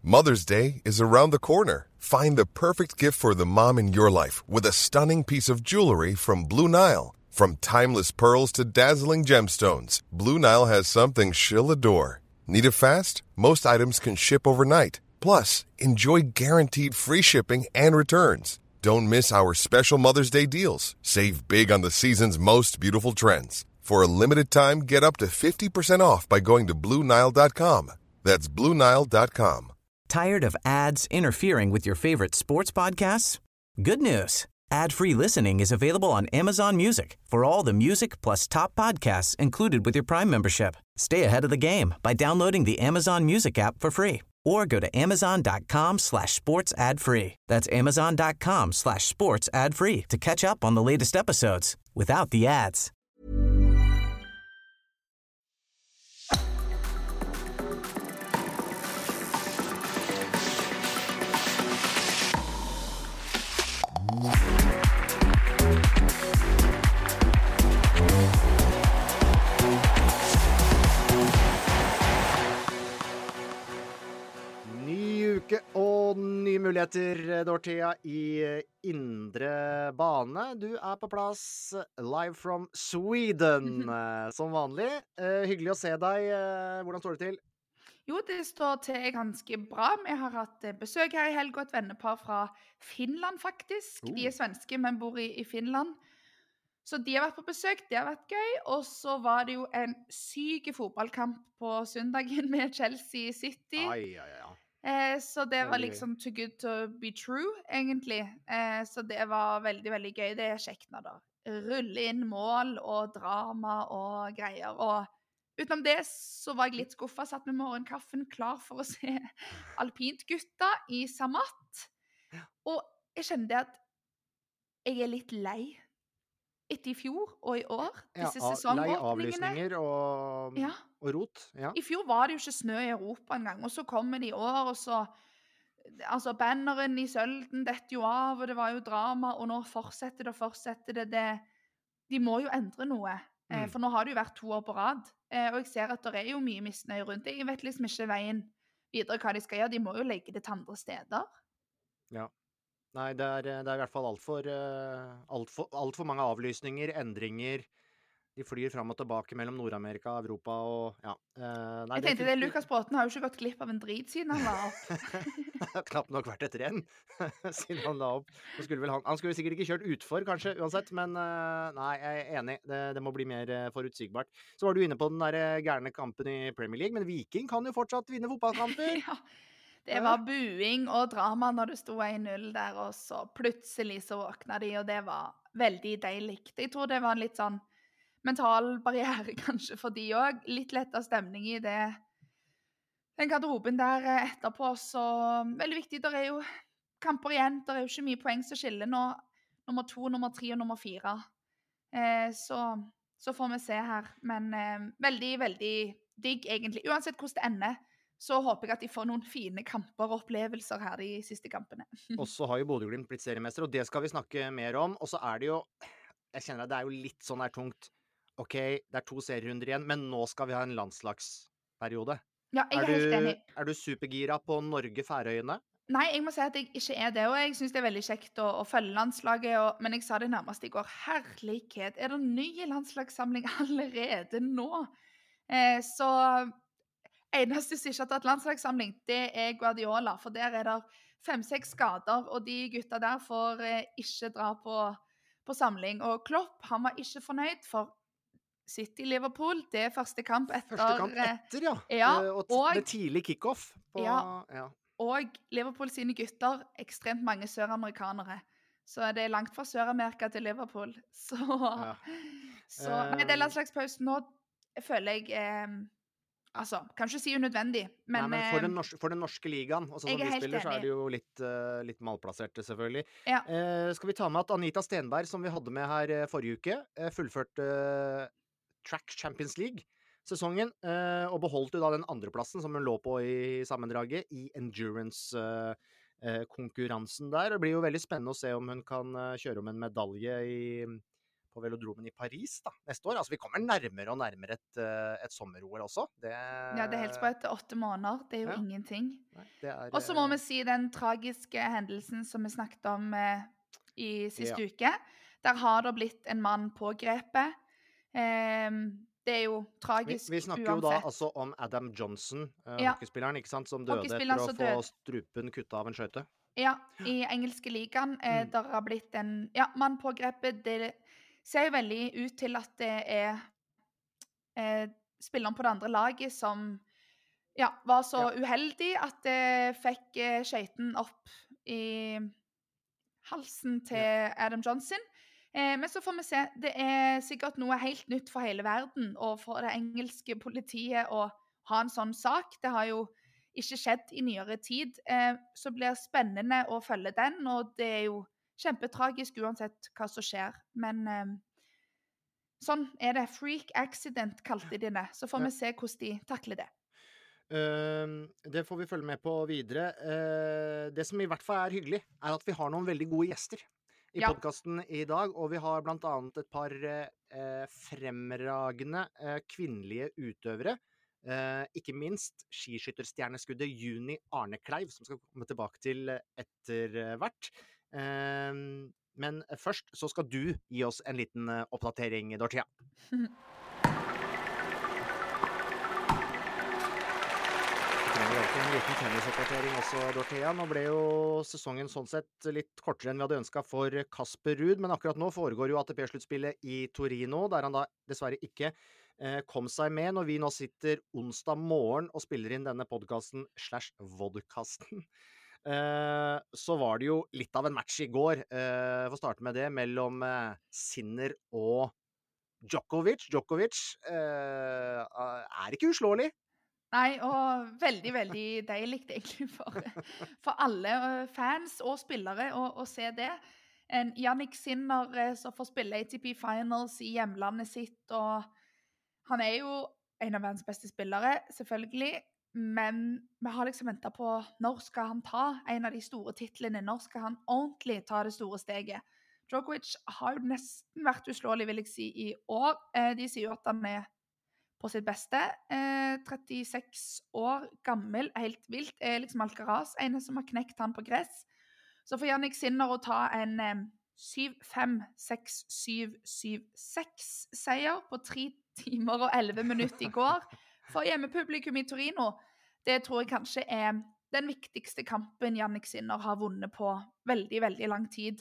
Mother's Day is around the corner. Find the perfect gift for the mom in your life with a stunning piece of jewelry from Blue Nile. From timeless pearls to dazzling gemstones, Blue Nile has something she'll adore. Need it fast? Most items can ship overnight. Plus, enjoy guaranteed free shipping and returns. Don't miss our special Mother's Day deals. Save big on the season's most beautiful trends. For a limited time, get up to 50% off by going to BlueNile.com. That's BlueNile.com. Tired of ads interfering with your favorite sports podcasts? Good news. Ad-free listening is available on Amazon Music for all the music plus top podcasts included with your Prime membership. Stay ahead of the game by downloading the Amazon Music app for free or go to amazon.com/sports ad-free. That's amazon.com/sports ad-free to catch up on the latest episodes without the ads. Uke og nye muligheter, Dorthea, i indre bane. Du på plass live from Sweden, som vanlig. Hyggelig å se deg. Hvordan står det til? Jo, det står til ganske bra. Vi har hatt besøk her i helg og et vennepar fra Finland, faktisk. De svenske, men bor i Finland. Så de har vært på besøk, det har vært gøy. Og så var det jo en syk fotballkamp på søndagen med Chelsea City. Så det var liksom too good to be true, egentlig. Så det var veldig, veldig gøy. Det kjekt når det ruller inn mål og drama og greier. Og utenom det så var jeg litt skuffet, satt med morgenkaffen klar for å se alpintgutta i Zermatt. Og jeg kjente at jeg er litt lei. Etter i fjor og i år, disse sesongåpningene. Lei avlysninger og rot. Ja. I fjor var det jo ikke snø i Europa engang, og så kommer det i år, og så altså banneren i Sølden dette jo av, og det var jo drama, og nå fortsetter det. De må jo endre noe, for nå har det jo vært 2 år på rad, og jeg ser at det er jo mye misnøye rundt det. Jeg vet liksom ikke veien videre hva de skal gjøre, de må jo legge det til andre steder. Ja. Nei, det er i hvert fall alt for mange avlysninger, endringer. De flyr fram og tilbake mellom Nord-Amerika, Europa og jeg tenkte det, Lukas Bråten har jo ikke gått glipp av en drit siden han la opp. Det har knapt nok vært et renn siden han la opp. Han skulle sikkert ikke kjørt utfor, kanskje, uansett, men nei, jeg er enig. Det må bli mer forutsigbart. Så var du inne på den der gærne kampen i Premier League, men Viking kan jo fortsatt vinne fotballkamper. Ja. Det var buing og drama når det stod 1-0 der, og så plutselig så våkna de, og det var veldig deilig. Jeg tror det var en litt sånn mental barriere kanskje for de også. Litt lettere stemning i det. Den garderoben der etterpå, så veldig viktig. Det er jo kamper igjen, det er jo ikke mye poeng som skiller nå. Nummer 2, nummer 3 og nummer 4. Så får vi se her. Men veldig, veldig digg egentlig. Uansett hvordan det ender, så håper jeg at de får noen fine kamper og opplevelser her de siste kampene. Og så har jo Bodø/Glimt blitt seriemester, og det skal vi snakke mer om. Og så er det jo, jeg kjenner at det er jo litt sånn der tungt. Ok, det er 2 serierunder igjen, men nå skal vi ha en landslagsperiode. Ja, jeg er helt enig. Er du supergira på Norge-Færøyene? Nei, jeg må si at jeg ikke er det, og jeg synes det er veldig kjekt å følge landslaget, men jeg sa det nærmest i går, herlighet, er det ny landslagssamling allerede nå? Så eneste som ikke har tatt landslagssamling, det er Guardiola, for der er det 5-6 skader, og de gutta der får ikke dra på samling. Og Klopp, han var ikke fornøyd for City-Liverpool, det er første kamp etter. Ja. Og med tidlig kick-off. Og Liverpool sine gutter, ekstremt mange søramerikanere. Så det er langt fra Sør-Amerika til Liverpool. Nei, det er landslagspausen nå, føler jeg altså, kanskje si unødvendig, men for den norske ligaen, også som vi spiller, så er det jo litt malplassert, selvfølgelig. Ja. Skal vi ta med at Anita Stenberg, som vi hadde med her forrige uke, fullførte Track Champions League-sesongen, og beholdt jo da den andreplassen som hun lå på i sammendraget, i endurance-konkurransen der. Det blir jo veldig spennende å se om hun kan kjøre om en medalje på velodromen i Paris da, neste år. Altså, vi kommer nærmere og nærmere et sommer-OL også. Ja, det helst på etter 8 måneder. Det er jo ingenting. Nei, det Og så må vi si den tragiske hendelsen som vi snakket om i siste uke. Der har det blitt en mann pågrepet. Det er jo tragisk vi snakker jo da altså om Adam Johnson, hockeyspilleren, ikke sant, som døde etter å få strupen kuttet av en skøyte. Ja, i engelske ligaen der har blitt en mann pågrepet. Det ser jo veldig ut til at det er spilleren på det andre laget som var så uheldig at det fikk skøyten opp i halsen til Adam Johnson. Men så får vi se. Det er sikkert noe helt nytt for hele verden og for det engelske politiet å ha en sånn sak. Det har jo ikke skjedd i nyere tid. Så blir det spennende å følge den, og det er jo kjempetragisk uansett hva som skjer. Men sånn er det. Freak accident kalte de det. Så får vi se hvordan de takler det. Det får vi følge med på videre. Det som i hvert fall er hyggelig, er at vi har noen veldig gode gjester i podcasten i dag, og vi har blant annet et par fremragende kvinnelige utøvere. Ikke minst skiskytterstjerneskuddet Juni Arnekleiv, som skal komme tilbake til etter hvert. Men først så skal du gi oss en liten oppdatering, Dorthea. En liten tennisoppdatering også, Dorthea. Nå ble jo sesongen sånn sett litt kortere enn vi hadde ønsket for Casper Ruud, men akkurat nå foregår jo ATP-sluttspillet i Torino, der han da dessverre ikke kom seg med når vi nå sitter onsdag morgen og spiller inn denne podcasten /vodcasten. Så var det jo litt av en match i går, for å starte med det, mellom Sinner og Djokovic. Djokovic er ikke uslåelig. Nei, og veldig, veldig deilig egentlig for alle fans og spillere å se det. En Jannik Sinner som får spille ATP Finals i hjemlandet sitt, og han er jo en av verdens beste spillere, selvfølgelig, men vi har liksom ventet på når skal han ta en av de store titlene, når skal han ordentlig ta det store steget. Djokovic har jo nesten vært uslåelig, vil jeg si, i år. De sier jo at han er på sitt beste. 36 år gammel, helt vilt, er liksom Alcaraz, en som har knekt han på gress. Så for Jannik Sinner å ta en 7-5, 6-7, 7-6 seier på 3 timer og 11 minutter i går for hjemmepublikum i Torino, det tror jeg kanskje er den viktigste kampen Jannik Sinner har vunnet på veldig, veldig lang tid.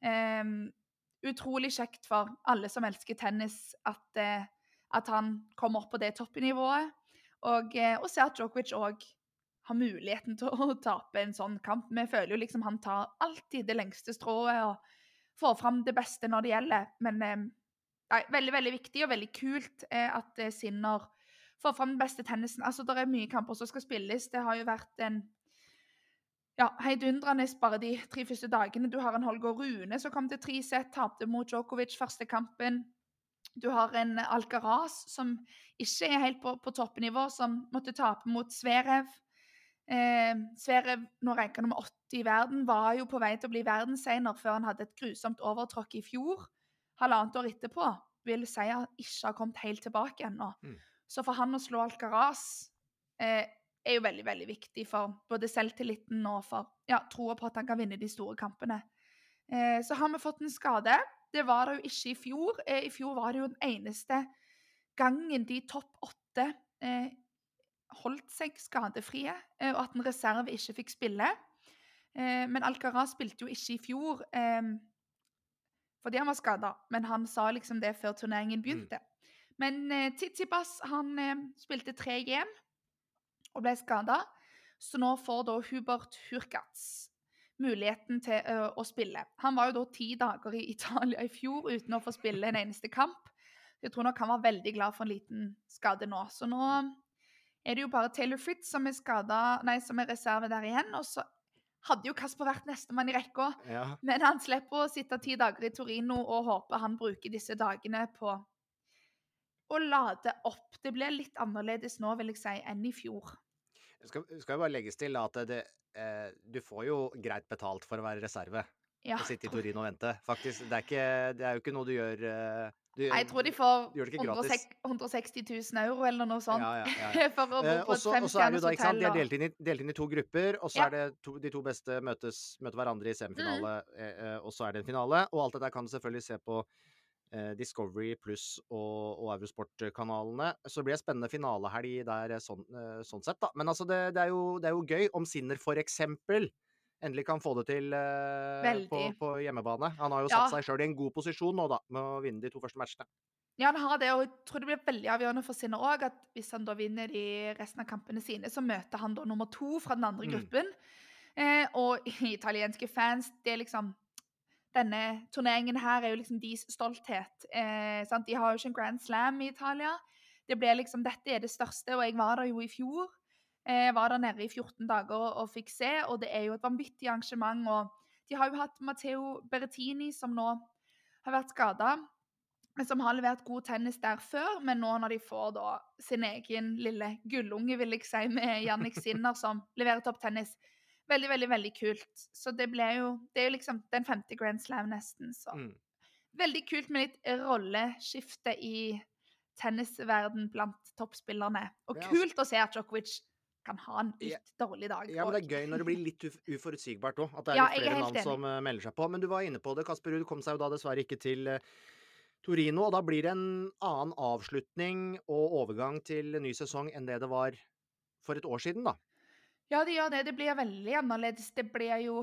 Utrolig kjekt for alle som elsker tennis at han kommer opp på det toppnivået, og se at Djokovic også har muligheten til å tape en sånn kamp. Vi føler jo liksom han tar alltid det lengste strået og får fram det beste når det gjelder, men veldig, veldig viktig og veldig kult at Sinner får fram den beste tennisen. Altså, det er mye kamper som skal spilles. Det har jo vært en heidundrende bare de 3 første dagene. Du har en Holger Rune som kom til 3 sett, tapte mot Djokovic første kampen. Du har en Alcaraz som ikke er helt på toppnivå, som måtte tape mot Zverev. Zverev, nå ranker nummer 80 i verden, var jo på vei til å bli verdensener før han hadde et grusomt overtråkk i fjor. 1,5 år etterpå vil si at han ikke har kommet helt tilbake ennå. Så for han å slå Alcaraz er jo veldig, veldig viktig for både selvtilliten og for troa på at han kan vinne de store kampene. Så har vi fått en skade. Det var det jo ikke i fjor. I fjor var det jo den eneste gangen de topp 8 holdt seg skadefrie, og at en reserve ikke fikk spille. Men Alcaraz spilte jo ikke i fjor fordi han var skadet, men han sa liksom det før turneringen begynte. Men Tsitsipas, han spilte 3 game og ble skadet, så nå får da Hubert Hurkacz muligheten til å spille. Han var jo da 10 dager i Italia i fjor uten å få spille en eneste kamp. Jeg tror nok han var veldig glad for en liten skade nå. Så nå er det jo bare Taylor Fritz som er reserve der igjen, og så hadde jo Casper vært nestemann i rekka, men han slipper å sitte 10 dager i Torino og håper han bruker disse dagene på å lade opp. Det blir litt annerledes nå, vil jeg si, enn i fjor. Skal jo bare legges til at du får jo greit betalt for å være reserve. å sitte i Torino og vente. Faktisk, det er jo ikke noe du gjør Jeg tror de får du gjør det ikke gratis. 160 000 euro eller noe sånt Ja. for å bo på et Og så er det jo 5-stjerners da, ikke sant, de hotell. er delt inn i 2 grupper, og så Ja. er det de 2 beste møter hverandre i semifinale, og så er det en finale. Og alt dette kan du selvfølgelig se på Discovery Plus og Eurosport-kanalene. Så det blir en spennende finalehelg der sånn sett, da. Men altså, det er jo gøy om Sinner for eksempel endelig kan få det til på hjemmebane. Han har jo satt seg selv i en god posisjon nå, da, med å vinne de 2 første matchene. Ja, han har det, og jeg tror det blir veldig avgjørende for Sinner også, at hvis han da vinner de resten av kampene sine, så møter han da nummer 2 fra den andre gruppen. Og italienske fans, det er liksom, denne turneringen her er jo liksom deres stolthet. Sant? De har jo ikke en Grand Slam i Italia. Det ble liksom, dette er det største, og jeg var der jo i fjor. Jeg var der nede i 14 dager og fikk se, og det er jo et vanvittig arrangement, og de har jo hatt Matteo Berrettini, som nå har vært skadet, men som har levert god tennis der før, men nå når de får da sin egen lille gullunge, vil jeg si, med Jannik Sinner, som leverer topptennis, veldig, veldig, veldig kult. Så det er jo liksom den 5. Grand Slam nesten, så veldig kult med litt rolleskifte i tennisverden blant toppspillerne. Og kult å se at Djokovic kan ha en litt dårlig dag. Ja, men det er gøy når det blir litt uforutsigbart også, at det er litt flere navn som melder seg på. Men du var inne på det, Kasper Ruud kom seg jo da dessverre ikke til Torino, og da blir det en annen avslutning og overgang til ny sesong enn det var for et år siden, da. Ja, det gjør det. Det blir veldig annerledes. Det blir jo,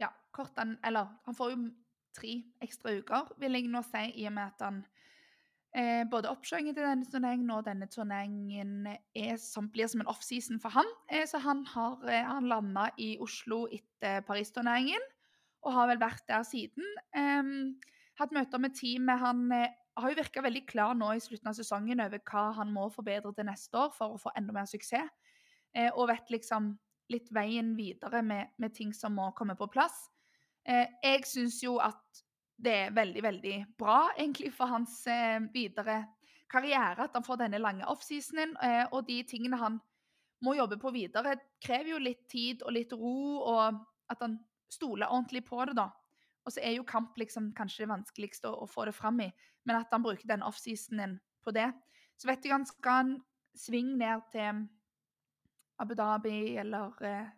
han får jo 3 ekstra uker, vil jeg nå si, i og med at han både oppkjøringen til denne turneringen og denne turneringen blir som en off-season for han. Så han landet i Oslo etter Paris-turneringen, og har vel vært der siden. Hatt møter med teamet. Han har jo virket veldig klar nå i slutten av sesongen over hva han må forbedre til neste år for å få enda mer suksess. Og vet liksom litt veien videre med ting som må komme på plass. Jeg synes jo at det er veldig, veldig bra egentlig for hans videre karriere, at han får denne lange off-seasonen, og de tingene han må jobbe på videre, krever jo litt tid og litt ro, og at han stoler ordentlig på det da. Og så er jo kamp liksom kanskje det vanskeligste å få det frem i, men at han bruker den off-seasonen på det. Så vet jeg han skal en sving ned til Abu Dhabi eller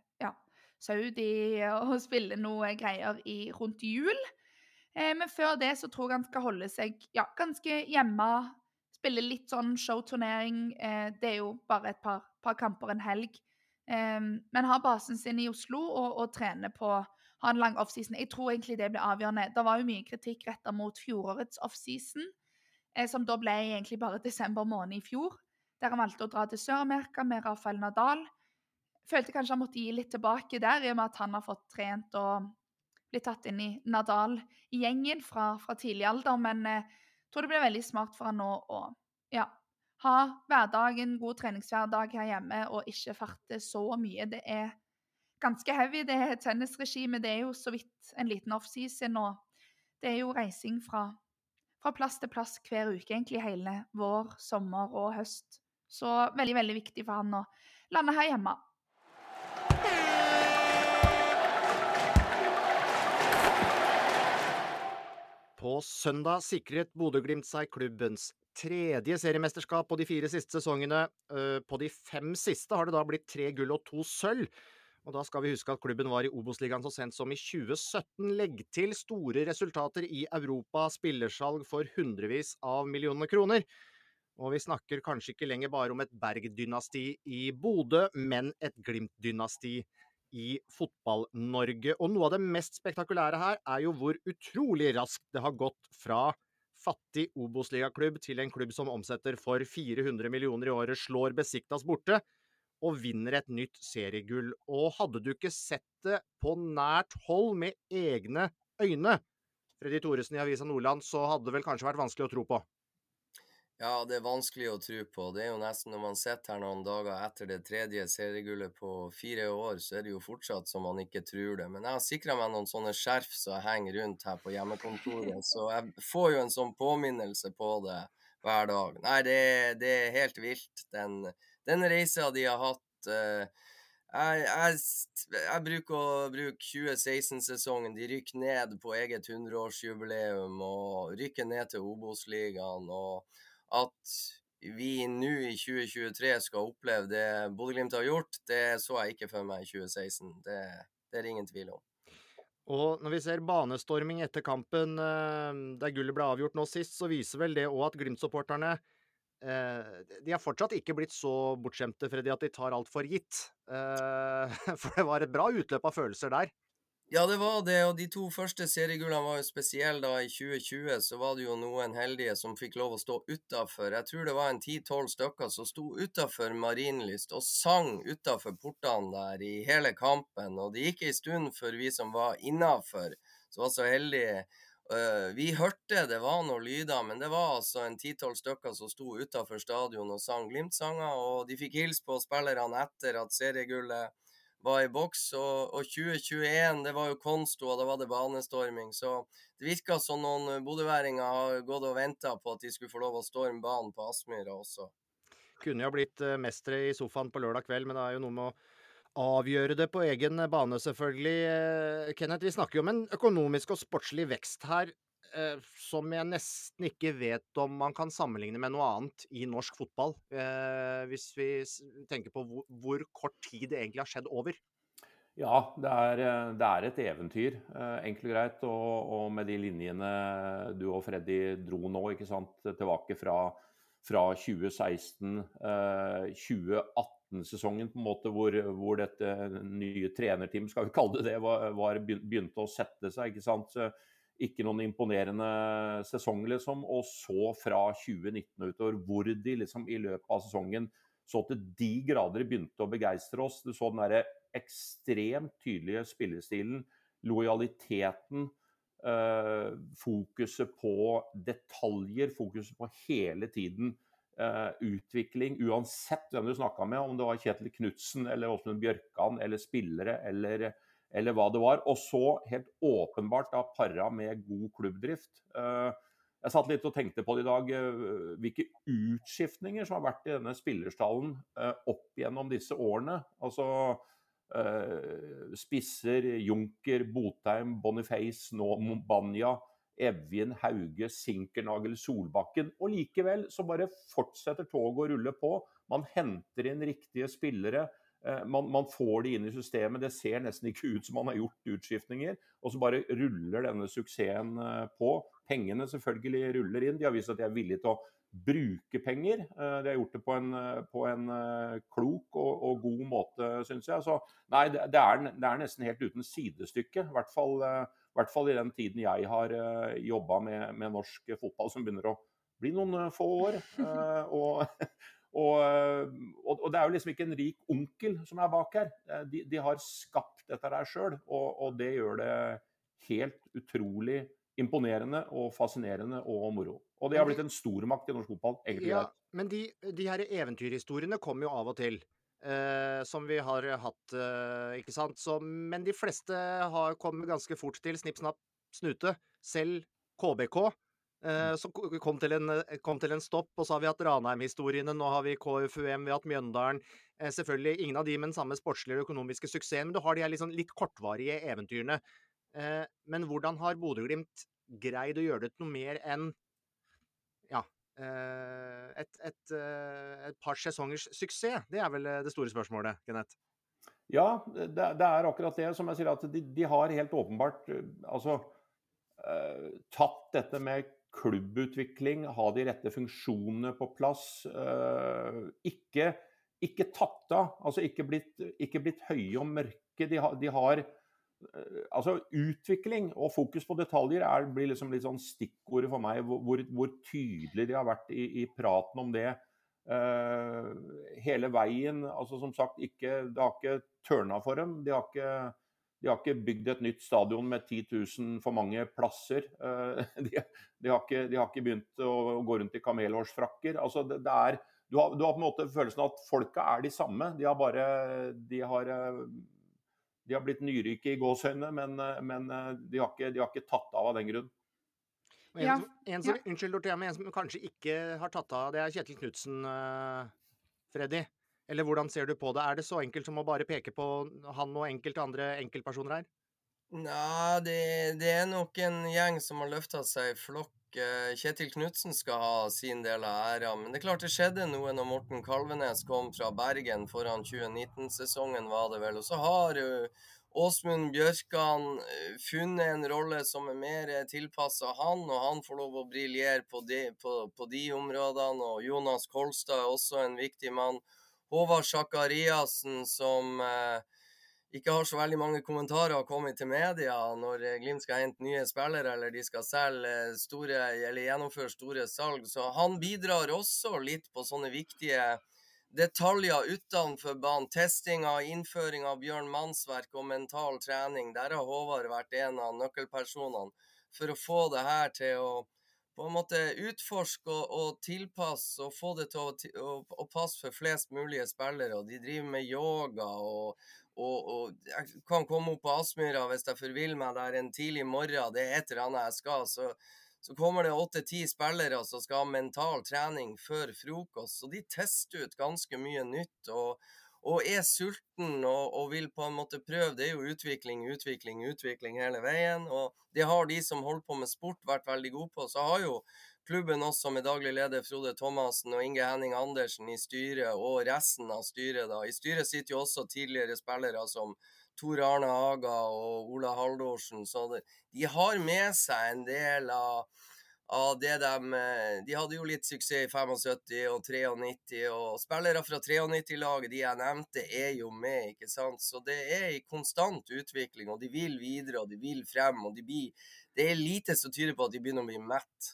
Saudi og spille noe greier rundt jul. Men før det så tror jeg han skal holde seg ganske hjemme, spille litt sånn showturnering. Det er jo bare et par kamper en helg. Men ha basen sin i Oslo og trene på ha en lang off-season. Jeg tror egentlig det blir avgjørende. Det var jo mye kritikk rettet mot fjorårets off-season, som da ble egentlig bare desember måned i fjor, der han valgte å dra til Sør-Amerika med Rafael Nadal. Følte kanskje han måtte gi litt tilbake der, i og med at han har fått trent og blitt tatt inn i Nadal-gjengen fra tidlig alder, men jeg tror det blir veldig smart for han nå å ha hverdagen, god treningshverdag her hjemme, og ikke farte så mye. Det er ganske heavy, det tennisregimet. Det er jo så vidt en liten off-season, og det er jo reising fra plass til plass hver uke, egentlig hele vår, sommer og høst. Så veldig, veldig viktig for han å lande her hjemme. På søndag sikret Bodø/Glimt seg klubbens 3. seriemesterskap på de 4 siste sesongene. På de 5 siste har det da blitt 3 gull og 2 sølv. Og da skal vi huske at klubben var i Obos-ligaen så sent som i 2017. Legg til store resultater i Europa, spillersalg for hundrevis av millioner kroner. Og vi snakker kanskje ikke lenger bare om et Berg-dynasti i Bodø, men et Glimt-dynasti i fotball-Norge. Og noe av det mest spektakulære her er jo hvor utrolig raskt det har gått fra fattig Obos-ligaklubb til en klubb som omsetter for 400 millioner i året, slår Besiktas borte og vinner et nytt seriegull. Og hadde du ikke sett det på nært hold med egne øyne, Freddy Thoresen i Avisa Nordland, så hadde det vel kanskje vært vanskelig å tro på. Ja, det er vanskelig å tro på. Det er jo nesten når man sitter her noen dager etter det 3. seriegullet på 4 år, så er det jo fortsatt som man ikke tror det. Men jeg har sikret meg noen sånne skjerf som jeg henger rundt her på hjemmekontoret, så jeg får jo en sånn påminnelse på det hver dag. Nei, det er helt vilt. Den reisen de har hatt, Jeg bruker å bruke 2016-sesongen. De rykker ned på eget 100-årsjubileum og rykker ned til Obos-ligaen. Og at vi nå i 2023 skal oppleve det Bodø-Glimt har gjort, det så jeg ikke for meg i 2016. Det er ingen tvil om. Og når vi ser banestorming etter kampen, der gullet ble avgjort nå sist, så viser vel det også at Glimt-supporterne de har fortsatt ikke blitt så bortskjemte, Freddy, at de tar alt for gitt. For det var et bra utløp av følelser der. Ja, det var det, og de 2 første seriegullene var jo spesielle da. I 2020 så var det jo noen heldige som fikk lov å stå utenfor. Jeg tror det var en 10-12 stykker som sto utenfor Marienlyst og sang utenfor portene der i hele kampen, og det gikk en stund før vi som var innenfor, så var så heldige. Vi hørte det var noen lyder, men det var altså en 10-12 stykker som sto utenfor stadion og sang Glimt-sanger, og de fikk hilse på spillerne etter at seriegullet var i boks, og 2021, det var jo konsto, og da var det banestorming, så det virket som noen bodøværinger har gått og ventet på at de skulle få lov å storme banen på Aspmyra også. Kunne jo blitt mestere i sofaen på lørdag kveld, men det er jo noe med å avgjøre det på egen bane, selvfølgelig. Kenneth, vi snakker jo om en økonomisk og sportslig vekst her, som jeg nesten ikke vet om man kan sammenligne med noe annet i norsk fotball, hvis vi tenker på hvor kort tid det egentlig har skjedd over. Ja, det er et eventyr, enkelt og greit, og med de linjene du og Freddy dro nå, ikke sant, tilbake fra 2016, 2018-sesongen på en måte, hvor dette nye trenerteam, skal vi kalle det, begynte å sette seg, ikke sant, så ikke noen imponerende sesong liksom, og så fra 2019 utover, hvor de liksom i løpet av sesongen så til de grader begynte å begeistre oss. Du så den der ekstremt tydelige spillestilen, lojaliteten, fokuset på detaljer, fokuset på hele tiden utvikling, uansett hvem du snakket med, om det var Kjetil Knudsen eller Åsmund Bjørkan eller spillere eller hva det var, og så helt åpenbart da parra med god klubbdrift. Jeg satt litt og tenkte på det i dag, hvilke utskiftninger som har vært i denne spillerstallen opp gjennom disse årene. Altså Spisser, Junker, Botheim, Boniface, nå Banja, Evjen, Hauge, Sinkernagel, Solbakken. Og likevel så bare fortsetter toget å rulle på. Man henter inn riktige spillere. Man får de inn i systemet. Det ser nesten ikke ut som man har gjort utskiftninger. Og så bare ruller denne suksessen på. Pengene selvfølgelig ruller inn. De har vist at de er villige til å bruke penger. De har gjort det på en klok og god måte, synes jeg. Så nei, det er nesten helt uten sidestykke. I hvert fall i den tiden jeg har jobbet med norsk fotball, som begynner å bli noen få år. Og det er jo liksom ikke en rik onkel som er bak her. De har skapt dette der selv, og det gjør det helt utrolig imponerende og fascinerende og moro. Og det har blitt en stormakt i norsk fotball, egentlig. Ja, men de her eventyrhistoriene kommer jo av og til, som vi har hatt, ikke sant? Men de fleste kommet ganske fort til snipp, snapp, snute. Selv KBK, som kom til en stopp, og så har vi hatt Ranheim-historiene, nå har vi KFUM, vi har hatt Mjøndalen, selvfølgelig ingen av de med den samme sportslige og økonomiske suksessen, men du har de her liksom litt kortvarige eventyrene. Men hvordan har Bodø-Glimt greid å gjøre det til noe mer enn et par sesongers suksess? Det er vel det store spørsmålet, Kenneth? Ja, det er akkurat det som jeg sier, at de har helt åpenbart tatt dette med klubbutvikling, ha de rette funksjonene på plass, ikke tatt av, altså ikke blitt høye og mørke. De har altså utvikling og fokus på detaljer blir liksom litt sånn stikkordet for meg, hvor tydelig de har vært i praten om det hele veien. Altså som sagt, det har ikke tørna for dem. De har ikke bygd et nytt stadion med 10 000 for mange plasser. De har ikke begynt å gå rundt i kamelhårsfrakker. Altså du har på en måte følelsen av at folka de samme. De har blitt nyrike i gåsøyne, men de har ikke tatt av den grunn. Unnskyld, Dorthea, men en som kanskje ikke har tatt av, det er Kjetil Knudsen, Freddy. Eller hvordan ser du på det? Det så enkelt som å bare peke på han og enkelte andre enkeltpersoner her? Nei, det nok en gjeng som har løftet seg i flokk. Kjetil Knudsen skal ha sin del av æra, men det er klart det skjedde noe når Morten Kalvenes kom fra Bergen foran 2019-sesongen, var det vel. Og så har Åsmund Bjørkan funnet en rolle som mer tilpasset han, og han får lov å briljere på de områdene, og Jonas Kolstad også en viktig mann. Håvard Sakariassen som ikke har så veldig mange kommentarer kommet til media når Glimt skal hente nye spillere, eller de skal gjennomføre store salg. Så han bidrar også litt på sånne viktige detaljer utenfor banen. Testing av innføring av Bjørn Mannsverk og mental trening. Der har Håvard vært en av nøkkelpersonene for å få det her til å på en måte utforske og tilpasse og få det til å passe for flest mulige spillere. Og de driver med yoga og jeg kan komme opp på Aspmyra hvis jeg vil meg der en tidlig morgen, det et eller annet jeg skal, så kommer det 8-10 spillere som skal ha mental trening før frokost, så de tester ut ganske mye nytt, og sulten og vil på en måte prøve. Det jo utvikling hele veien, og det har de som holder på med sport vært veldig gode på. Så har jo klubben også med daglig leder Frode Thomassen og Inge Henning Andersen i styret, og resten av styret da. I styret sitter jo også tidligere spillere som Tor Arne Haga og Ola Haldorsen, så de har med seg en del av det de hadde jo litt suksess i 75 og 93, og spillere fra 93-laget, de jeg nevnte, jo med, ikke sant? Så det i konstant utvikling, og de vil videre, og de vil frem, og det lite som tyder på at de begynner å bli mett.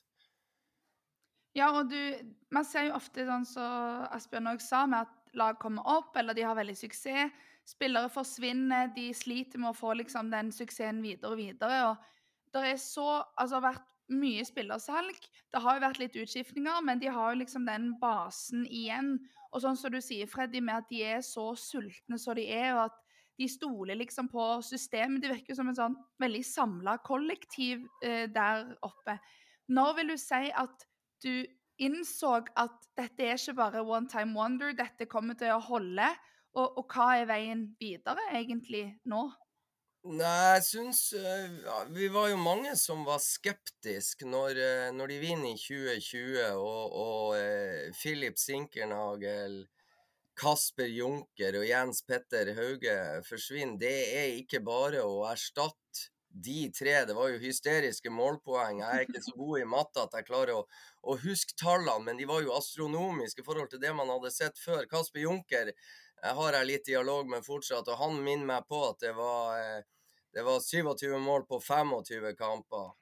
Ja, og man ser jo ofte sånn som Asbjørn også sa, med at lag kommer opp, eller de har veldig suksess, spillere forsvinner, de sliter med å få liksom den suksessen videre og videre, og det har vært mye spillersalg, det har jo vært litt utskiftninger, men de har jo liksom den basen igjen, og sånn som du sier, Freddy, med at de så sultne som de og at de stoler liksom på systemet, det virker som en sånn veldig samlet kollektiv der oppe. Når vil du si at du innså at dette ikke bare one time wonder, dette kommer til å holde, og hva veien videre egentlig nå? Nei, jeg synes vi var jo mange som var skeptiske når de vinner i 2020, og Philip Sinkernagel, Kasper Junker og Jens Petter Hauge forsvinner. Det ikke bare å erstatte de tre, det var jo hysteriske målpoeng. Jeg ikke så god i matte at jeg klarer å huske tallene, men de var jo astronomiske i forhold til det man hadde sett før. Kasper Junker har jeg litt dialog med fortsatt, og han minner meg på at det var 27 mål på 25 kamper.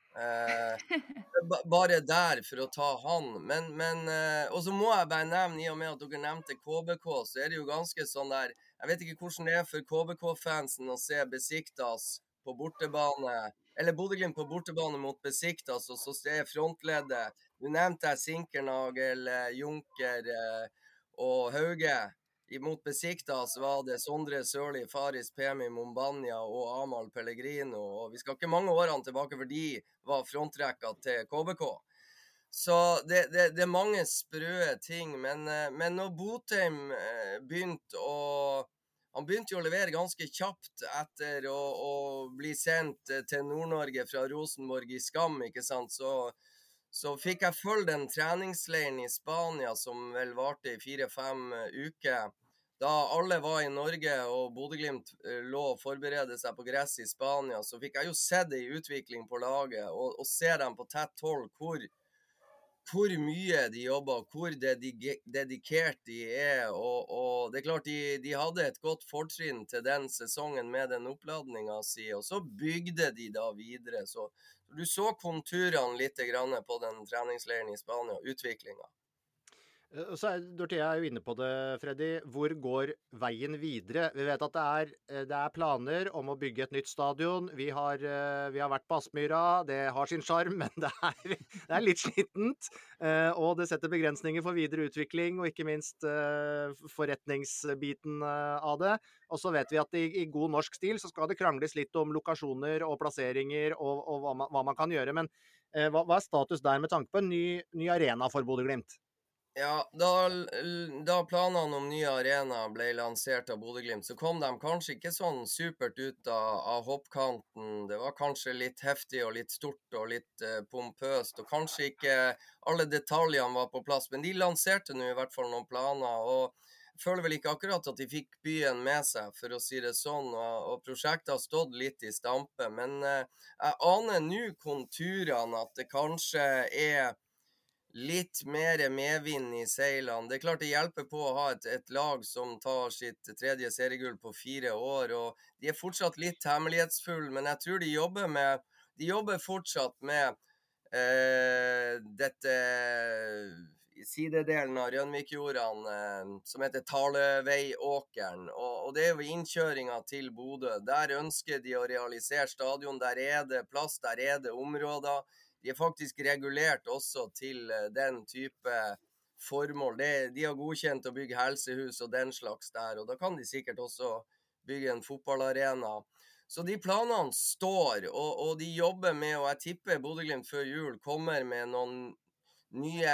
Bare der for å ta han, men og så må jeg bare nevne, i og med at dere nevnte KBK, så det jo ganske sånn der, jeg vet ikke hvordan det for KBK-fansen å se Besiktas på bortebane, eller Bodø/Glimt på bortebane mot Besiktas, og så frontleddet. Du nevnte Sinkernagel, Junker og Hauge. Mot Besiktas var det Sondre Sørli, Faris Pemi Mombania og Amal Pellegrino, og vi skal ikke mange årene tilbake, for de var frontrekka til KBK. Så det mange sprøe ting, men når Botheim han begynte jo å levere ganske kjapt etter å bli sendt til Nord-Norge fra Rosenborg i Skam, ikke sant? Så fikk jeg følge den treningsleiren i Spania som vel varte i 4-5 uker. Da alle var i Norge og Bodø/Glimt lå og forberedte seg på gress i Spania, så fikk jeg jo sett det i utvikling på laget, og se dem på tett hold hvor mye de jobber, hvor dedikert de og det klart de hadde et godt fortrinn til den sesongen med den oppladningen sin, og så bygde de da videre, så du så konturene litt grann på den treningsleiren i Spania, utviklingen. Så Dorthea jo inne på det, Freddy. Hvor går veien videre? Vi vet at det planer om å bygge et nytt stadion. Vi har vært på Aspmyra. Det har sin sjarm, men det litt slittent. Og det setter begrensninger for videre utvikling, og ikke minst forretningsbiten av det. Og så vet vi at i god norsk stil så skal det krangles litt om lokasjoner og plasseringer og hva man kan gjøre. Men hva status der med tanke på en ny arena for Bodø/Glimt? Ja, da planene om ny arena ble lansert av Bodø/Glimt, så kom de kanskje ikke sånn supert ut av hoppkanten. Det var kanskje litt heftig og litt stort og litt pompøst, og kanskje ikke alle detaljene var på plass. Men de lanserte nå i hvert fall noen planer, og jeg føler vel ikke akkurat at de fikk byen med seg, for å si det sånn. Og prosjektet har stått litt i stampe, men jeg aner nå konturene at det kanskje er litt mer medvind i seilene. Det er klart det hjelper på å ha et lag som tar sitt tredje seriegull på 4 år, og de er fortsatt litt hemmelighetsfull, men jeg tror de jobber fortsatt med dette sidedelen av Rønvikjordene som heter Taleveiåkeren, og det er jo innkjøringen til Bodø. Der ønsker de å realisere stadion, der er det plass, der er det områder. De er faktisk regulert også til den type formål. De har godkjent å bygge helsehus og den slags der, og da kan de sikkert også bygge en fotballarena. Så de planene står, og de jobber med, og jeg tipper Bodø/Glimt før jul kommer med noen nye,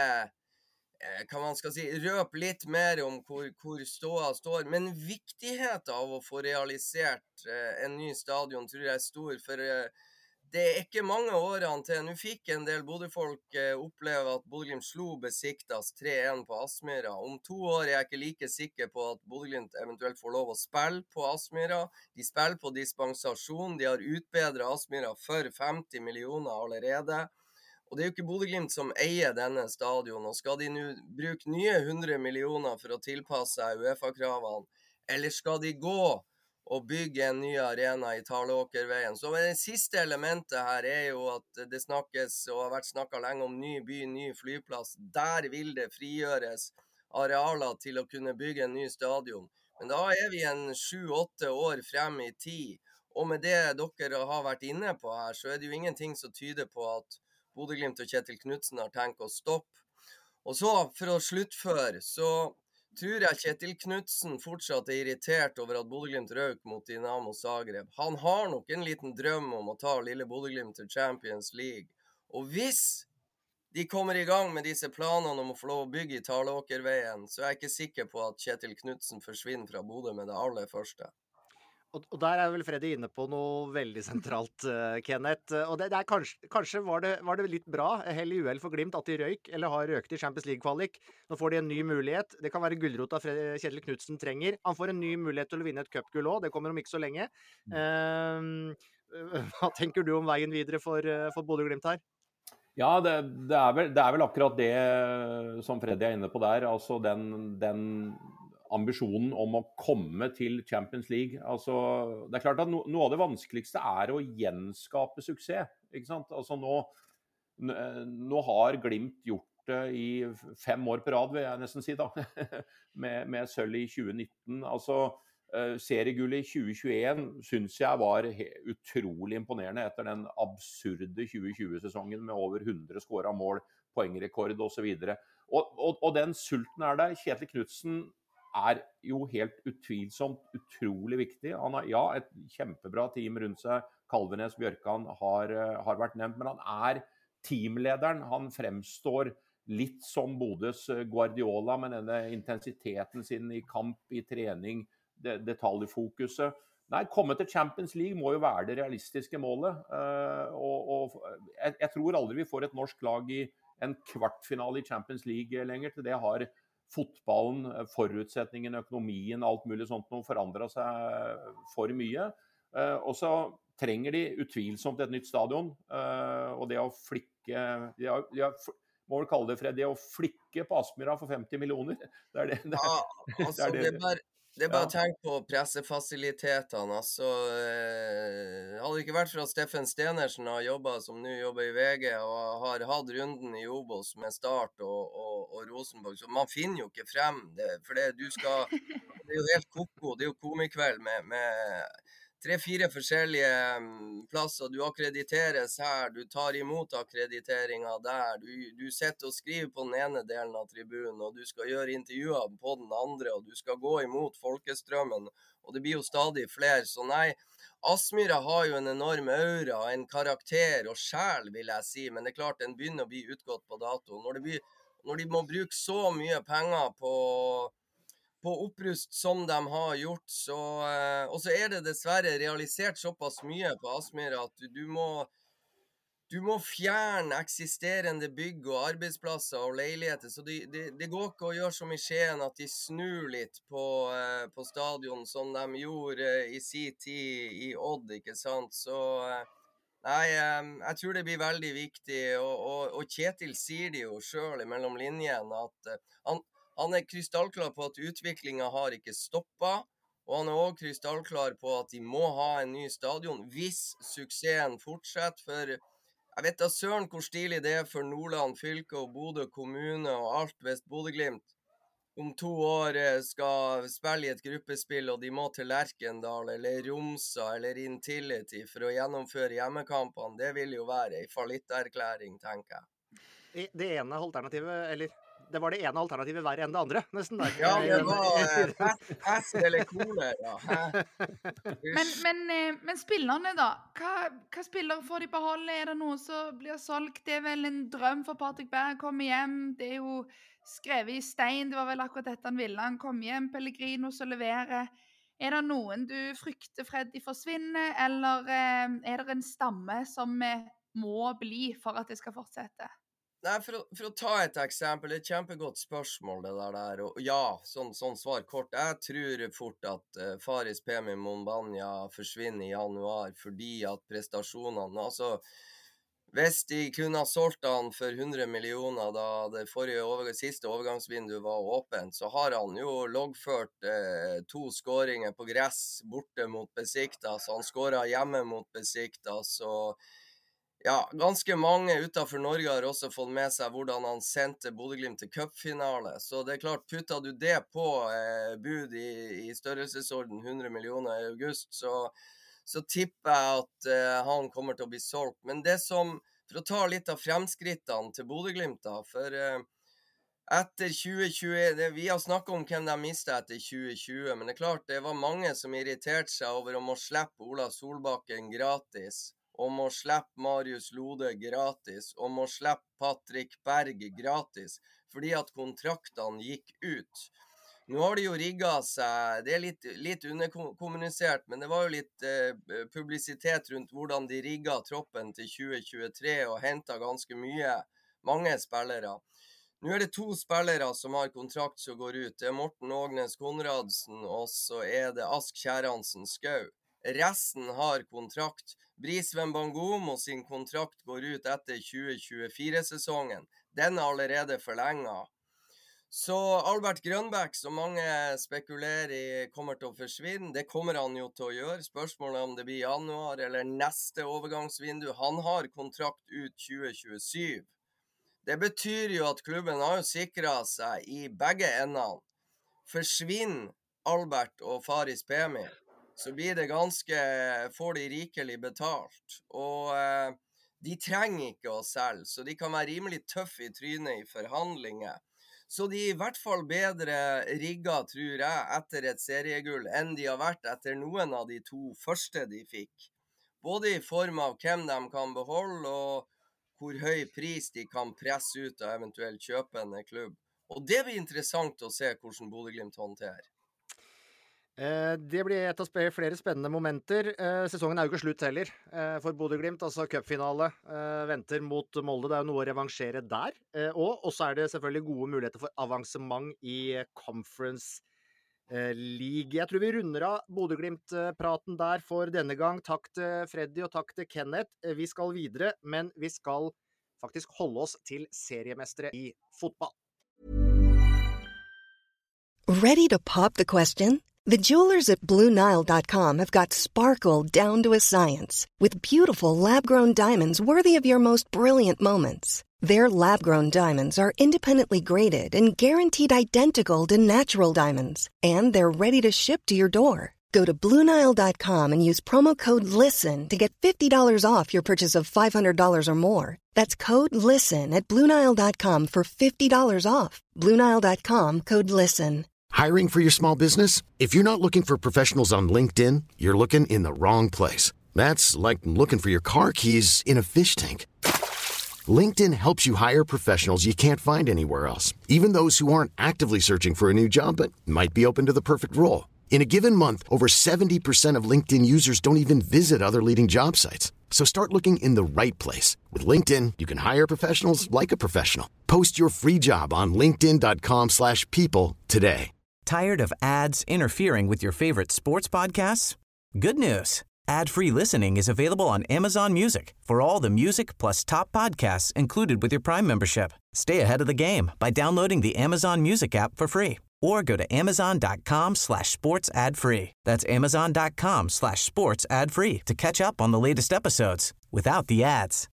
hva man skal si, røp litt mer om hvor ståa står. Men viktigheten av å få realisert en ny stadion tror jeg er stor, for det er ikke mange årene til. Nå fikk en del Bodø-folk oppleve at Bodø/Glimt slo Besiktas 3-1 på Aspmyra. Om 2 år er jeg ikke like sikker på at Bodø/Glimt eventuelt får lov å spille på Aspmyra. De spiller på dispensasjon. De har utbedret Aspmyra for 50 millioner allerede. Og det er jo ikke Bodø/Glimt som eier denne stadion, og skal de nå bruke nye 100 millioner for å tilpasse seg UEFA-kravene, eller skal de gå og bygge en ny arena i Talåkerveien? Så det siste elementet her er jo at det snakkes, og har vært snakket lenge om ny by, ny flyplass. Der vil det frigjøres arealer til å kunne bygge en ny stadion. Men da er vi en 7-8 år frem i tid, og med det dere har vært inne på her, så er det jo ingenting som tyder på at Bodø/Glimt og Kjetil Knutsen har tenkt å stoppe. Og så, for å sluttføre, så tror jeg Kjetil Knutsen fortsatt er irritert over at Bodø/Glimt røk mot Dinamo Zagreb. Han har nok en liten drøm om å ta lille Bodø/Glimt til Champions League. Og hvis de kommer i gang med disse planene om å få lov å bygge i Talåkerveien, så er jeg ikke sikker på at Kjetil Knutsen forsvinner fra Bodø med det aller første. Og der er vel Freddy inne på noe veldig sentralt, Kenneth. Og det er kanskje var det litt bra, hell i uhell for Glimt, at de røyk, eller har røkt i Champions League-kvalik. Nå får de en ny mulighet. Det kan være gulrota Kjetil Knutsen trenger. Han får en ny mulighet til å vinne et cupgull også. Det kommer om ikke så lenge. Hva tenker du om veien videre for Bodø/Glimt her? Ja, det er vel akkurat det som Freddy er inne på der. Altså den ambisjonen om å komme til Champions League. Altså, det er klart at noe av det vanskeligste er å gjenskape suksess. Ikke sant? Altså nå har Glimt gjort det i 5 år på rad, vil jeg nesten si da, med sølv i 2019. Altså, seriegullet i 2021 synes jeg var utrolig imponerende etter den absurde 2020-sesongen med over 100 skåret mål, poengrekord og så videre. Og den sulten er der. Kjetil Knutsen er jo helt utvilsomt utrolig viktig. Han har et kjempebra team rundt seg. Kalvenes, Bjørkan har vært nevnt, men han er teamlederen. Han fremstår litt som Bodøs Guardiola, med denne intensiteten sin i kamp, i trening, detaljfokuset. Nei, komme til Champions League må jo være det realistiske målet. Og jeg tror aldri vi får et norsk lag i en kvartfinale i Champions League lenger. Til det har fotballen, forutsetningen, økonomien, alt mulig sånt noe forandret seg for mye. Og så trenger de utvilsomt et nytt stadion, og det å flikke, må vel kalle det, Freddy, å flikke på Aspmyra for 50 millioner. Det er bare å tenke på pressefasilitetene. Altså, hadde det ikke vært for at Steffen Stenersen har jobbet som nå jobber i VG og har hatt runden i Obos med Start og Rosenborg, så man finner jo ikke frem det, for det er jo helt koko. Det er jo komikveld med 3-4 forskjellige plasser. Du akkrediteres her, du tar imot akkrediteringen der, du sitter og skriver på den ene delen av tribunen, og du skal gjøre intervjuer på den andre, og du skal gå imot folkestrømmen, og det blir jo stadig flere. Så nei, Aspmyra har jo en enorm aura, en karakter og sjel, vil jeg si, men det er klart den begynner å bli utgått på dato. når de må bruke så mye penger på opprust som de har gjort, og så det dessverre realisert såpass mye på Aspmyra at du må fjerne eksisterende bygg og arbeidsplasser og leiligheter, så det går ikke å gjøre som i Skien at de snur litt på stadion som de gjorde i sin tid i Odd, ikke sant? Så nei, jeg tror det blir veldig viktig, og Kjetil sier det jo selv mellom linjene at han krystallklar på at utviklingen har ikke stoppet, og han også krystallklar på at de må ha en ny stadion hvis suksessen fortsetter, for jeg vet da søren hvor stilig det for Nordland fylke og Bodø kommune og alt hvis Bodø-Glimt om 2 år skal spille i et gruppespill, og de må til Lerkendal eller Romsa eller Intility for å gjennomføre hjemmekampene. Det vil jo være en fallitterklæring, tenker jeg. Det ene alternativet, eller det var det ene alternativet verre enn det andre, nesten der. Ja, det var pest eller kolera, ja. Men spillerne da, hva spillere får de beholde? Det noen som blir solgt? Det vel en drøm for Patrick Berg å komme hjem. Det jo skrevet i stein, det var vel akkurat dette han ville. Han kom hjem, Pellegrino så leverer. Det noen du frykter Freddy forsvinner, eller det en stamme som må bli for at det skal fortsette? Nei, for å ta et eksempel, et kjempegodt spørsmål det der, og ja, sånn svar kort. Jeg tror fort at Faris Pemi Monbanya forsvinner i januar, fordi at prestasjonene, altså, hvis de kunne ha solgt han for 100 millioner da det siste overgangsvinduet var åpent, så har han jo loggført 2 skåringer på gress borte mot Besiktas, han skåret hjemme mot Besiktas, og ja, ganske mange utenfor Norge har også fått med seg hvordan han sendte Bodø-Glimt til cupfinale. Så det klart, puttet du det på bud i størrelsesorden 100 millioner i august, så tipper jeg at han kommer til å bli solgt. Men det som, for å ta litt av fremskrittene til Bodø-Glimt da, for etter 2020, vi har snakket om hvem de mistet etter 2020, men det klart, det var mange som irriterte seg over om å slippe Ola Solbakken gratis, om å slippe Marius Lode gratis, om å slippe Patrick Berg gratis, fordi at kontraktene gikk ut. Nå har de jo rigget seg, det litt underkommunisert, men det var jo litt publisitet rundt hvordan de rigget troppen til 2023 og hentet ganske mange spillere. Nå det 2 spillere som har kontrakt som går ut. Det Morten Ågnes Konradsen, og så det Ask Kjæransen Skau. Resten har kontrakt. Brisveen Bangomo sin kontrakt går ut etter 2024-sesongen. Den allerede forlenget. Så Albert Grønbæk, som mange spekulerer i kommer til å forsvinne, det kommer han jo til å gjøre. Spørsmålet om det blir januar eller neste overgangsvindu. Han har kontrakt ut 2027. Det betyr jo at klubben har jo sikret seg i begge endene. Forsvinner Albert og Faris Pemi, så blir det får de rikelig betalt, og de trenger ikke å selge, så de kan være rimelig tøffe i trynet i forhandlinger. Så de i hvert fall bedre rigget, tror jeg, etter et seriegull enn de har vært etter noen av de 2 første de fikk. Både i form av hvem de kan beholde, og hvor høy pris de kan presse ut av eventuelt kjøpende klubb. Og det blir interessant å se hvordan Bodø-Glimt håndterer. Det blir et av flere spennende momenter. Sesongen jo ikke slutt heller for Bodø-Glimt, altså cupfinale venter mot Molde. Det jo noe å revansjere der. Og så det selvfølgelig gode muligheter for avansement i Conference League. Jeg tror vi runder av Bodø-Glimt-praten der for denne gang. Takk til Freddy og takk til Kenneth. Vi skal videre, men vi skal faktisk holde oss til seriemestere i fotball. Ready to pop the question? The jewelers at BlueNile.com have got sparkle down to a science with beautiful lab-grown diamonds worthy of your most brilliant moments. Their lab-grown diamonds are independently graded and guaranteed identical to natural diamonds, and they're ready to ship to your door. Go to BlueNile.com and use promo code LISTEN to get $50 off your purchase of $500 or more. That's code LISTEN at BlueNile.com for $50 off. BlueNile.com, code LISTEN. Hiring for your small business? If you're not looking for professionals on LinkedIn, you're looking in the wrong place. That's like looking for your car keys in a fish tank. LinkedIn helps you hire professionals you can't find anywhere else, even those who aren't actively searching for a new job but might be open to the perfect role. In a given month, over 70% of LinkedIn users don't even visit other leading job sites. So start looking in the right place. With LinkedIn, you can hire professionals like a professional. Post your free job on linkedin.com/people today. Tired of ads interfering with your favorite sports podcasts? Good news. Ad-free listening is available on Amazon Music for all the music plus top podcasts included with your Prime membership. Stay ahead of the game by downloading the Amazon Music app for free or go to amazon.com/sports ad free. That's amazon.com/sports ad free to catch up on the latest episodes without the ads.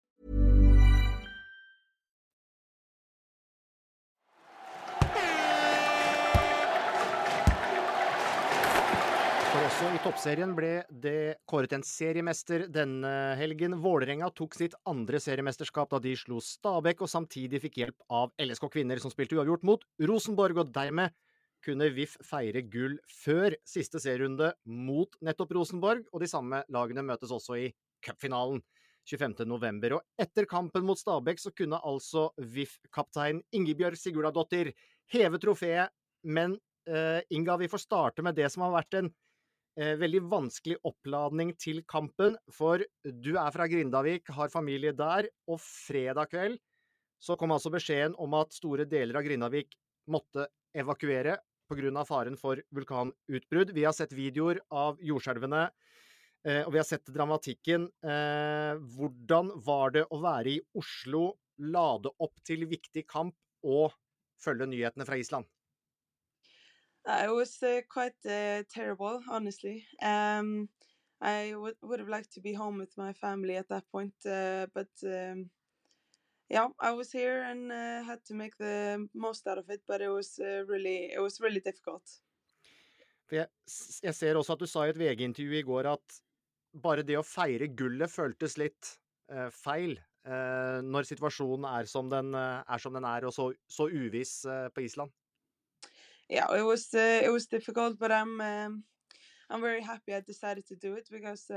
For også i toppserien ble det kåret en seriemester denne helgen. Vålerenga tok sitt andre seriemesterskap da de slo Stabæk, og samtidig fikk hjelp av LSK Kvinner, som spilte uavgjort mot Rosenborg, og dermed kunne VIF feire gull før siste serierunde mot nettopp Rosenborg, og de samme lagene møtes også i cupfinalen 25. november. Og etter kampen mot Stabæk så kunne altså VIF-kaptein Ingebjørg Sigurdadottir heve trofeet, men Inga, vi får starte med det som har vært en veldig vanskelig oppladning til kampen, for du fra Grindavik, har familie der, og fredag kveld så kom altså beskjeden om at store deler av Grindavik måtte evakuere på grunn av faren for vulkanutbrudd. Vi har sett videoer av jordskjelvene, og vi har sett dramatikken. Hvordan var det å være i Oslo, lade opp til viktig kamp og følge nyhetene fra Island? It was quite terrible, honestly. I would have liked to be home with my family at that point, but yeah, I was here and had to make the most out of it, but it was really difficult. Jeg ser også at du sa i et VG-intervju i går at bare det å feire gullet føltes litt feil når situasjonen som den og så uviss på Island. Yeah, it was difficult, but I'm very happy I decided to do it because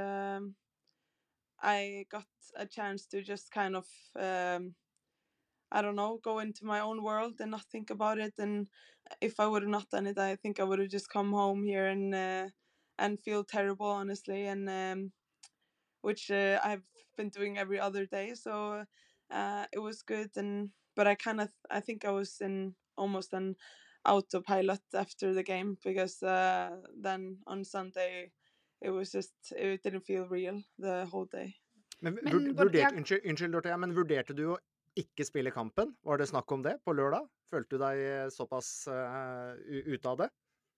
I got a chance to just kind of I don't know, go into my own world and not think about it. And if I would have not done it, I think I would have just come home here and feel terrible, honestly, and which I've been doing every other day. So it was good, but I think I was in almost an autopilot after the game because then on Sunday it didn't feel real the whole day. Men unnskyld, Dorthea, men vurderte du å ikke spille kampen? Var det snakk om det på lørdag? Følte du deg såpass ut av det?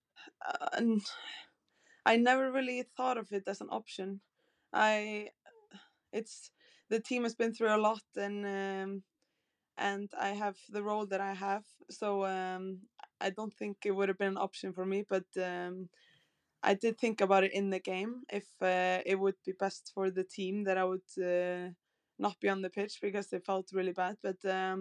I never really thought of it as an option. The team has been through a lot, and I have the role that I have, so I don't think it would have been an option for me, but I did think about it in the game, if it would be best for the team that I would not be on the pitch, because it felt really bad, but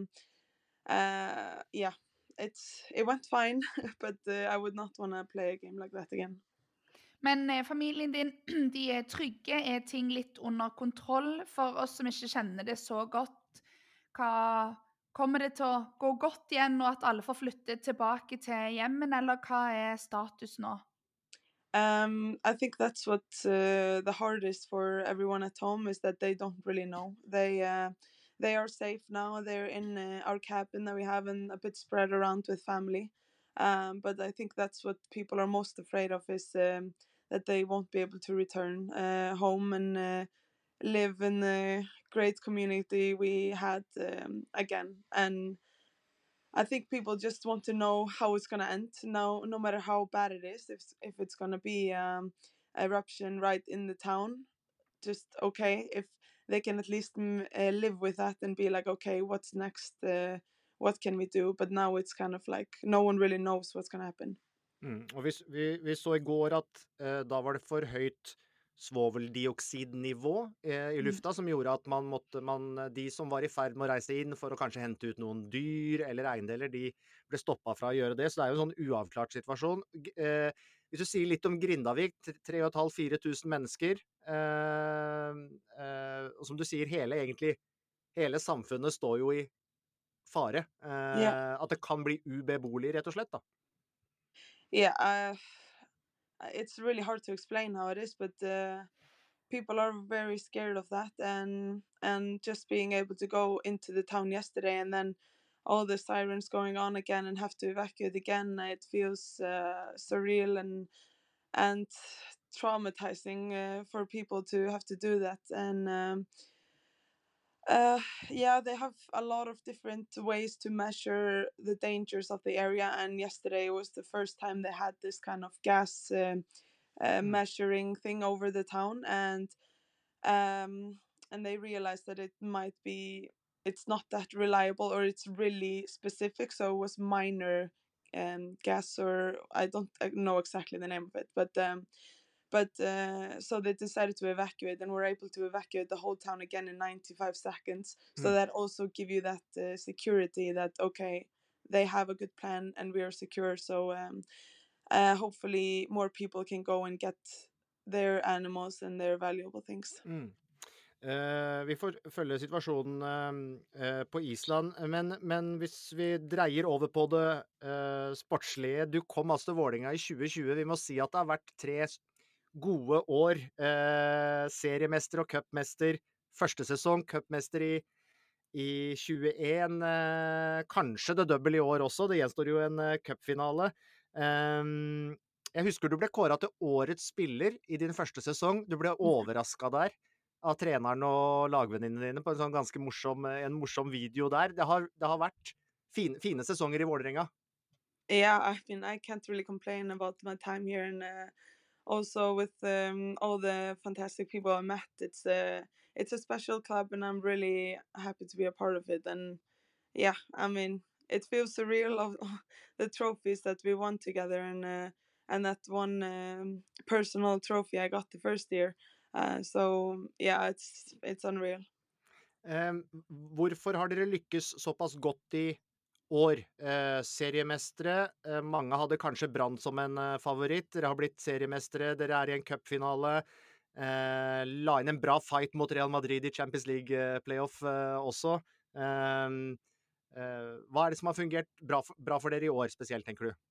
yeah, it went fine, but I would not want to play a game like that again. Men familien din, de trygge, ting litt under kontroll for oss som ikke kjenner det så godt? Kommer det til å gå godt igjen, og at alle får flytte tilbake til hjemmen, eller hva status nå? I think that's what the hardest for everyone at home is, that they don't really know. They are safe now. They're in our cabin that we have, and a bit spread around with family. But I think that's what people are most afraid of, is that they won't be able to return home and live in the great community we had again. And I think people just want to know how it's going to end now, no matter how bad it is. If it's going to be eruption right in the town, just okay. If they can at least live with that and be like, okay, what's next? What can we do? But now it's kind of like no one really knows what's going to happen. Og vi så i går at da var det for høyt svoveldioksidnivå i lufta, som gjorde at de som var i ferd med å reise inn for å kanskje hente ut noen dyr eller eiendeler, de ble stoppet fra å gjøre det. Så det er jo en sånn uavklart situasjon. Hvis du sier litt om Grindavik, 3 500–4 000 mennesker, og som du sier, hele hele samfunnet står jo i fare. Yeah. At det kan bli ubeboelig, rett og slett, da. Yeah, it's really hard to explain how it is, but people are very scared of that, and just being able to go into the town yesterday and then all the sirens going on again and have to evacuate again, it feels surreal and traumatizing for people to have to do that. And yeah, they have a lot of different ways to measure the dangers of the area, and yesterday was the first time they had this kind of gas measuring thing over the town, and they realized that it's not that reliable, or it's really specific, so it was minor gas, or I don't know exactly the name of it, but so they decided to evacuate, and were able to evacuate the whole town again in 95 seconds. So that also give you that security that, okay, they have a good plan and we are secure. So hopefully more people can go and get their animals and their valuable things. Vi får følge situasjonen på Island, men hvis vi dreier over på det sportslige. Du kom altså til Vålinga i 2020. Vi må si at det har vært 3 gode år. Seriemester og cupmester første sesong, cupmester i 21. Kanskje det double i år også. Det gjenstår jo en cupfinale. Jeg husker du ble kåret til årets spiller i din første sesong. Du ble overrasket der av treneren og lagvenninnene dine på en sånn ganske morsom video der. Det har vært fine sesonger i Vålerenga. Yeah, I mean, I can't really complain about my time here, and also with all the fantastic people I met. It's a special club, and I'm really happy to be a part of it. And yeah, I mean, it feels surreal of the trophies that we won together, and that one personal trophy I got the first year. So yeah, it's unreal. Hvorfor har dere lykkes såpass godt i år? Seriemestere, mange hadde kanskje Brann som en favoritt. Dere har blitt seriemestere, dere er i en cupfinale. La inn en bra fight mot Real Madrid i Champions League playoff også. Hva er det som har fungert bra for dere i år spesielt, tenker du?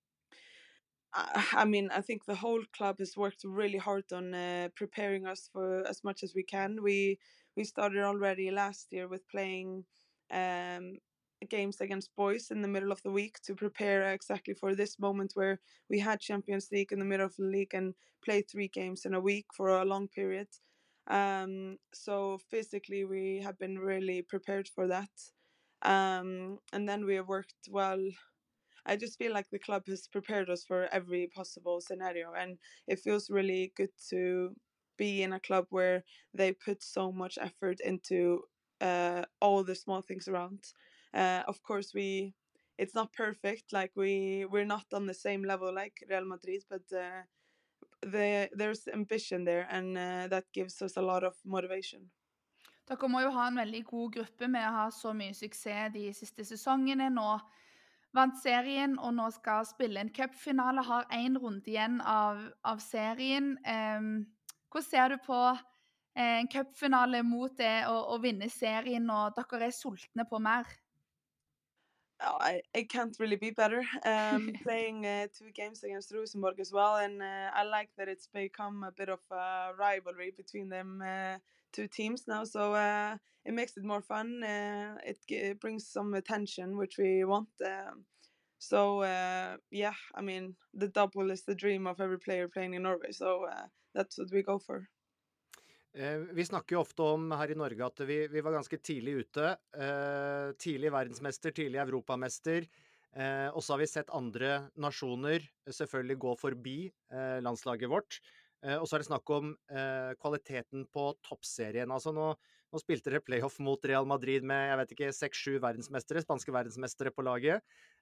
I mean, I think the whole club has worked really hard on preparing us for as much as we can. We started already last year with playing games against boys in the middle of the week to prepare exactly for this moment where we had Champions League in the middle of the league and play 3 games in a week for a long period. So physically we have been really prepared for that. And then we have worked well. I just feel like the club has prepared us for every possible scenario, and it feels really good to be in a club where they put so much effort into all the small things around. Of course, it's not perfect. Like we're not on the same level like Real Madrid, but there's ambition there, and that gives us a lot of motivation. Dere må jo ha en veldig god gruppe med å ha så mye suksess de siste sesongene. Nå vant serien, og nå skal spille en cupfinale, har 1 runde igjen av serien. Hvordan ser du på en cupfinale mot det å vinne serien, og dere sultne på mer? I can't really be better. Playing 2 games against Rosenborg as well, and I like that it's become a bit of a rivalry between them 2 teams now, so it makes it more fun. It brings some attention, which we want. So yeah, I mean, the double is the dream of every player playing in Norway, so that's what we go for. Vi snakker jo ofte om her i Norge at vi var ganske tidlig ute. Tidlig verdensmester, tidlig europamester. Og så har vi sett andre nasjoner selvfølgelig gå forbi landslaget vårt. Og så er det snakk om kvaliteten på toppserien. Altså nå spilte dere playoff mot Real Madrid med, jeg vet ikke, 6-7 verdensmestere, spanske verdensmestere på laget.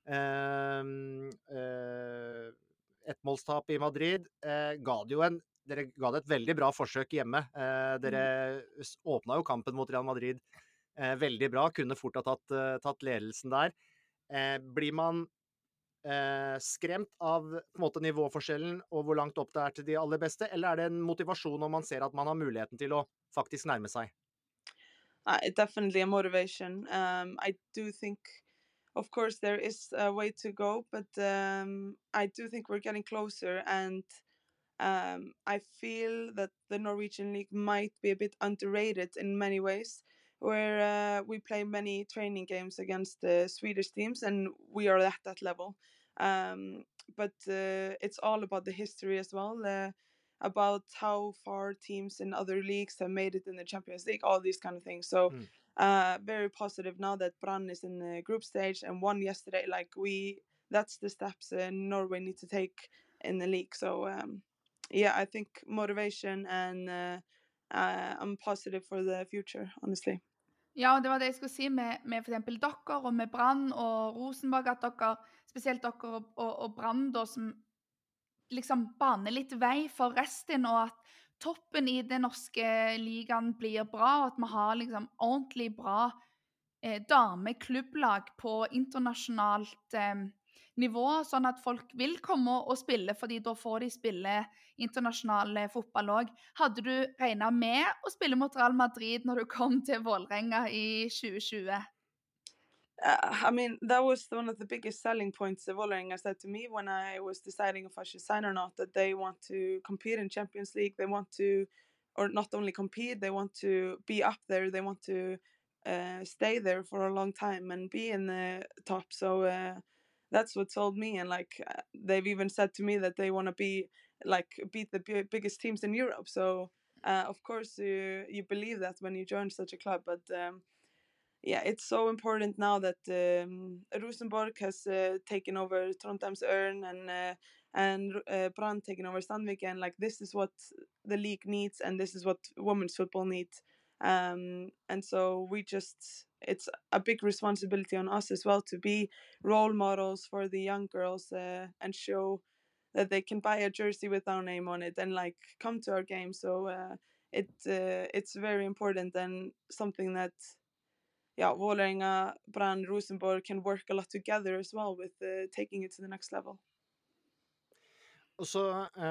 Et målstap i Madrid dere ga det et veldig bra forsøk hjemme. Dere åpnet jo kampen mot Real Madrid veldig bra, kunne fort ha tatt ledelsen der. Blir man skremt av på en måte nivåforskjellen og hvor langt opp det er til de aller beste, eller er det en motivasjon når man ser at man har muligheten til å faktisk nærme seg? Definitely a motivation. I do think, of course, there is a way to go, but I do think we're getting closer, and I feel that the Norwegian league might be a bit underrated in many ways, where we play many training games against the Swedish teams, and we are at that level. But it's all about the history as well, about how far teams in other leagues have made it in the Champions League, all these kind of things. So very positive now that Brann is in the group stage and won yesterday. Like that's the steps Norway need to take in the league. So yeah, I think motivation, and I'm positive for the future, honestly. Ja, og det var det jeg skulle si med for eksempel dere og med Brann og Rosenborg, at dere, spesielt dere og Brann da, som liksom baner litt vei for resten, og at toppen i den norske ligaen blir bra, og at vi har liksom ordentlig bra dameklubblag på internasjonalt nivå, sånn at folk vil komme og spille, fordi da får de spille internasjonal fotball også. Hadde du regnet med å spille mot Real Madrid når du kom til Vålerenga i 2020? I mean, that was one of the biggest selling points Vålerenga said to me when I was deciding if I should sign or not, that they want to compete in Champions League. They want to, or not only compete, they want to be up there. They want to stay there for a long time and be in the top. So that's what sold me. And like they've even said to me that they want to be like beat the biggest teams in Europe. So of course you believe that when you join such a club, but yeah, it's so important now that Rosenborg has taken over Trondheim's Ørn, and Brann taken over Sandviken. Like this is what the league needs, and this is what women's football needs. And so it's a big responsibility on us as well to be role models for the young girls and show that they can buy a jersey with our name on it and like come to our game. So it's very important, and something that Vålerenga, Brann, Rosenborg can work a lot together as well with taking it to the next level. Og så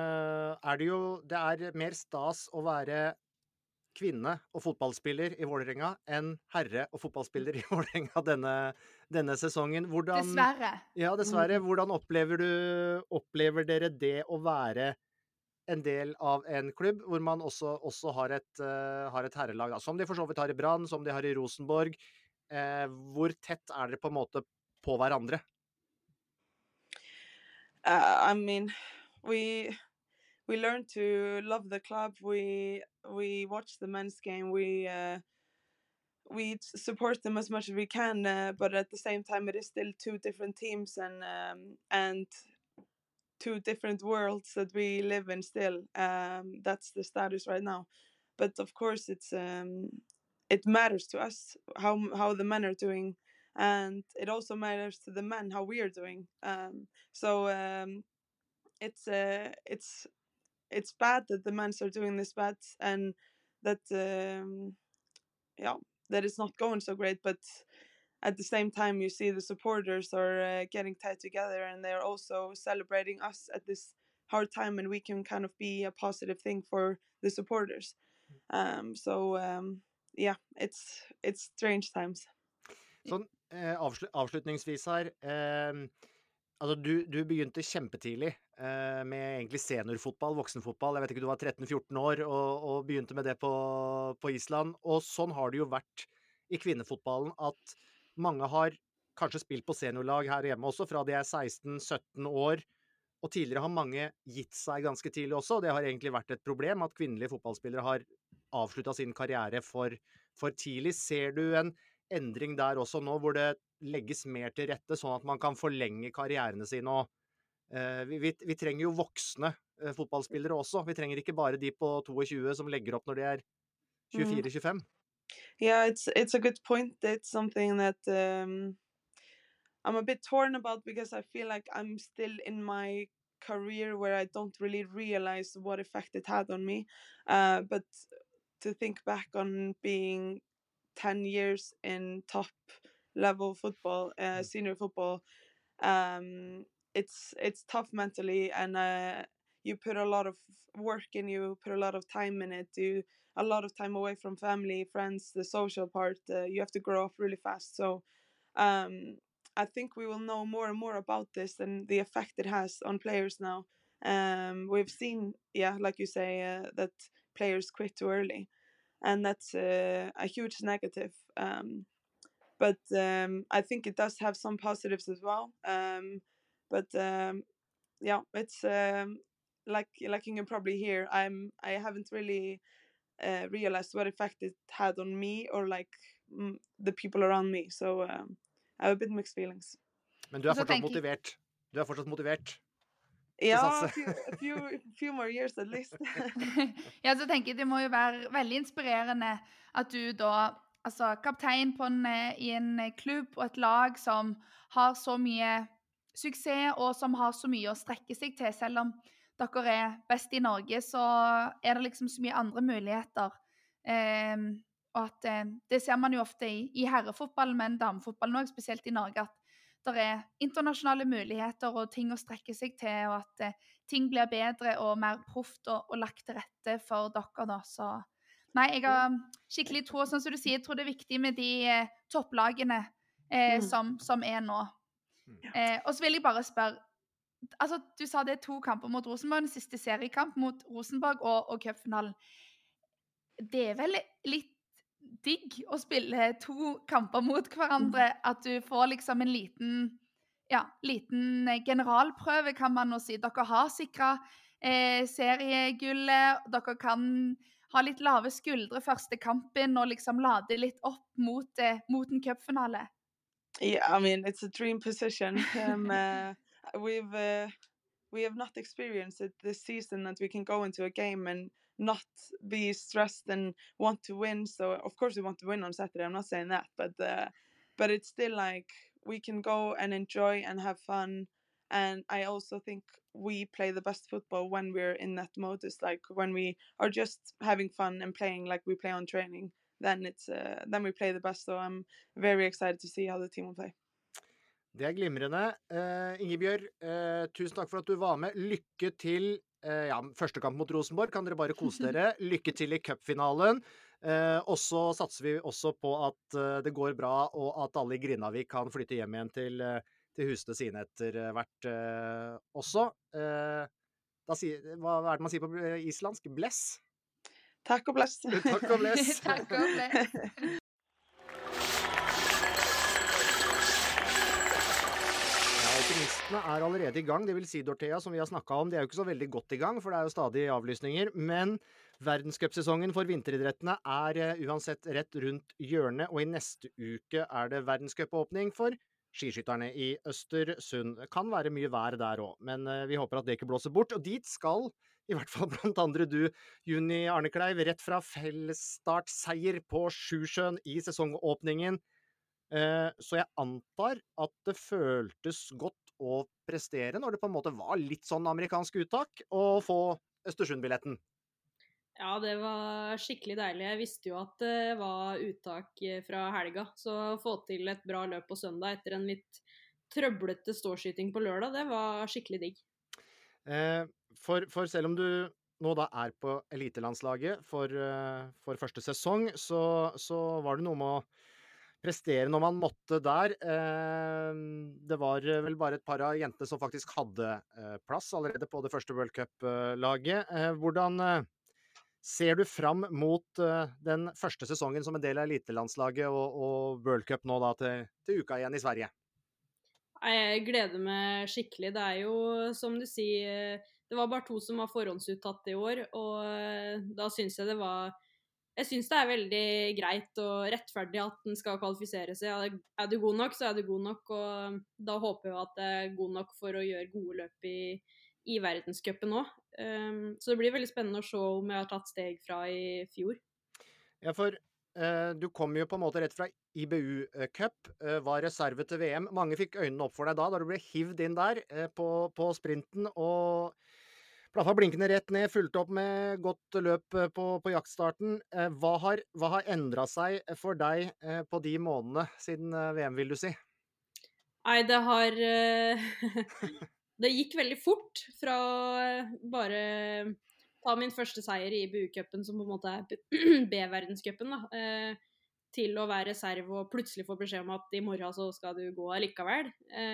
det er mer stas å være kvinne og fotballspiller i Vålerenga enn herre og fotballspiller i Vålerenga denne sesongen. Dessverre. Ja, dessverre. Hvordan opplever dere det å være en del av en klubb hvor man også har et herrelag, da, som de for så vidt har i Brann, som de har i Rosenborg? Hvor tett er dere på en måte på hverandre? I mean, we learn to love the club. We watch the men's game. We support them as much as we can, but at the same time, it is still two different teams and two different worlds that we live in still. That's the status right now. But of course, it matters to us how the men are doing, and it also matters to the men how we are doing. So it's bad that the men are doing this bad, and that that it's not going so great. But at the same time, you see the supporters are getting tied together, and they're also celebrating us at this hard time, and we can kind of be a positive thing for the supporters. Yeah, it's strange times. Sånn, avslutningsvis her, altså du begynte kjempetidlig med egentlig seniorfotball, voksenfotball. Jeg vet ikke, du var 13-14 år og begynte med det på Island. Og sånn har det jo vært i kvinnefotballen, at mange har kanskje spilt på seniorlag her hjemme også, fra de er 16-17 år. Og tidligere har mange gitt seg ganske tidlig også, og det har egentlig vært et problem at kvinnelige fotballspillere har avsluttet sin karriere for tidlig. Ser du en endring der også nå, hvor det legges mer til rette, sånn at man kan forlenge karrierene sine? Og vi trenger jo voksne fotballspillere også. Vi trenger ikke bare de på 22 som legger opp når de er 24-25. Yeah, it's a good point. It's something that I'm a bit torn about, because I feel like I'm still in my career where I don't really realize what effect it had on me. But to think back on being 10 years in top level football, senior football, it's tough mentally, and you put a lot of work in, you put a lot of time in it. a lot of time away from family, friends, the social part. You have to grow up really fast. So I think we will know more and more about this and the effect it has on players now. We've seen, like you say, that players quit too early, and that's a huge negative. But I think it does have some positives as well. But it's like you can probably hear, I haven't really realized what effect it had on me or like the people around me. So I have a bit mixed feelings. Men du fortsatt motivert. Du fortsatt motivert. Ja, a few more years at least. Ja, så tenker jeg det må jo være veldig inspirerende at du da, altså kaptein i en klubb og et lag som har så mye suksess og som har så mye å strekke seg til, selv om dere best i Norge, så det liksom så mye andre muligheter. Og at det ser man jo ofte i herrefotball, men damefotball også, spesielt i Norge, at det internasjonale muligheter og ting å strekke seg til, og at ting blir bedre og mer proft og lagt til rette for dere da. Så nei, jeg har skikkelig tro, sånn som du sier, jeg tror det viktig med de topplagene som nå. Og så vil jeg bare spørre, altså du sa det 2 kamper mot Rosenborg, den siste seriekamp mot Rosenborg og cupfinalen. Det vel litt digg å spille 2 kamper mot hverandre, at du får liksom en liten generalprøve, kan man nå si. Dere har sikret seriegullet, dere kan ha litt lave skuldre første kampen og liksom lade litt opp mot en cupfinale. Yeah, I mean, it's a dream position. We have not experienced it this season, that we can go into a game and not be stressed and want to win. So of course we want to win on Saturday, I'm not saying that, but it's still like we can go and enjoy and have fun. And I also think we play the best football when we're in that mode. It's like when we are just having fun and playing like we play on training, then we play the best. So I'm very excited to see how the team will play. Det glimrende. Ingebjørg, tusen takk for at du var med. Lykke til første kamp mot Rosenborg, kan dere bare kose dere. Lykke til i cupfinalen. Og så satser vi også på at det går bra, og at alle i Grindavik kan flytte hjem igjen til husene sine etter hvert også. Hva det man sier på islandsk? Bless? Takk og bless. Takk og bless. Takk og bless. Optimistene allerede i gang, det vil si Dorthea, som vi har snakket om, det jo ikke så veldig godt i gang, for det jo stadig avlysninger, men verdenscupsesongen for vinteridrettene uansett rett rundt hjørnet, og i neste uke det verdenscupåpning for skiskytterne i Østersund. Det kan være mye vær der også, men vi håper at det ikke blåser bort, og dit skal i hvert fall blant andre du, Juni Arnekleiv, rett fra fellesstartseier på Sjusjøen i sesongåpningen. Så jeg antar at det føltes godt å prestere når det på en måte var litt sånn amerikansk uttak å få Østersund-billetten. Ja, det var skikkelig deilig. Jeg visste jo at det var uttak fra helga, så å få til et bra løp på søndag etter en litt trøblete ståskyting på lørdag, det var skikkelig digg. For selv om du nå da på elitelandslaget for første sesong, så var det noe med å prestere når man måtte der. Det var vel bare et par av jentene som faktisk hadde plass allerede på det første World Cup-laget. Hvordan ser du fram mot den første sesongen som en del av elitelandslaget og World Cup nå da til uka igjen i Sverige? Jeg gleder meg skikkelig. Det jo, som du sier, det var bare 2 som var forhåndsuttatt i år, og da synes jeg Jeg synes det veldig greit og rettferdig at den skal kvalifisere seg. Du god nok, så du god nok, og da håper jeg at jeg god nok for å gjøre gode løp i verdenscupen nå. Så det blir veldig spennende å se om jeg har tatt steg fra i fjor. Ja, for du kom jo på en måte rett fra IBU Cup, var reserve til VM. Mange fikk øynene opp for deg da du ble hivd inn der på sprinten, og plaffa blinkende rett ned, fulgt opp med godt løp på jaktstarten. Hva har endret seg for deg på de månedene siden VM, vil du si? Nei, det gikk veldig fort fra bare ta min første seier i IBU-cupen, som på en måte B-verdenscupen, da, til å være reserve og plutselig få beskjed om at i morgen så skal du gå allikevel.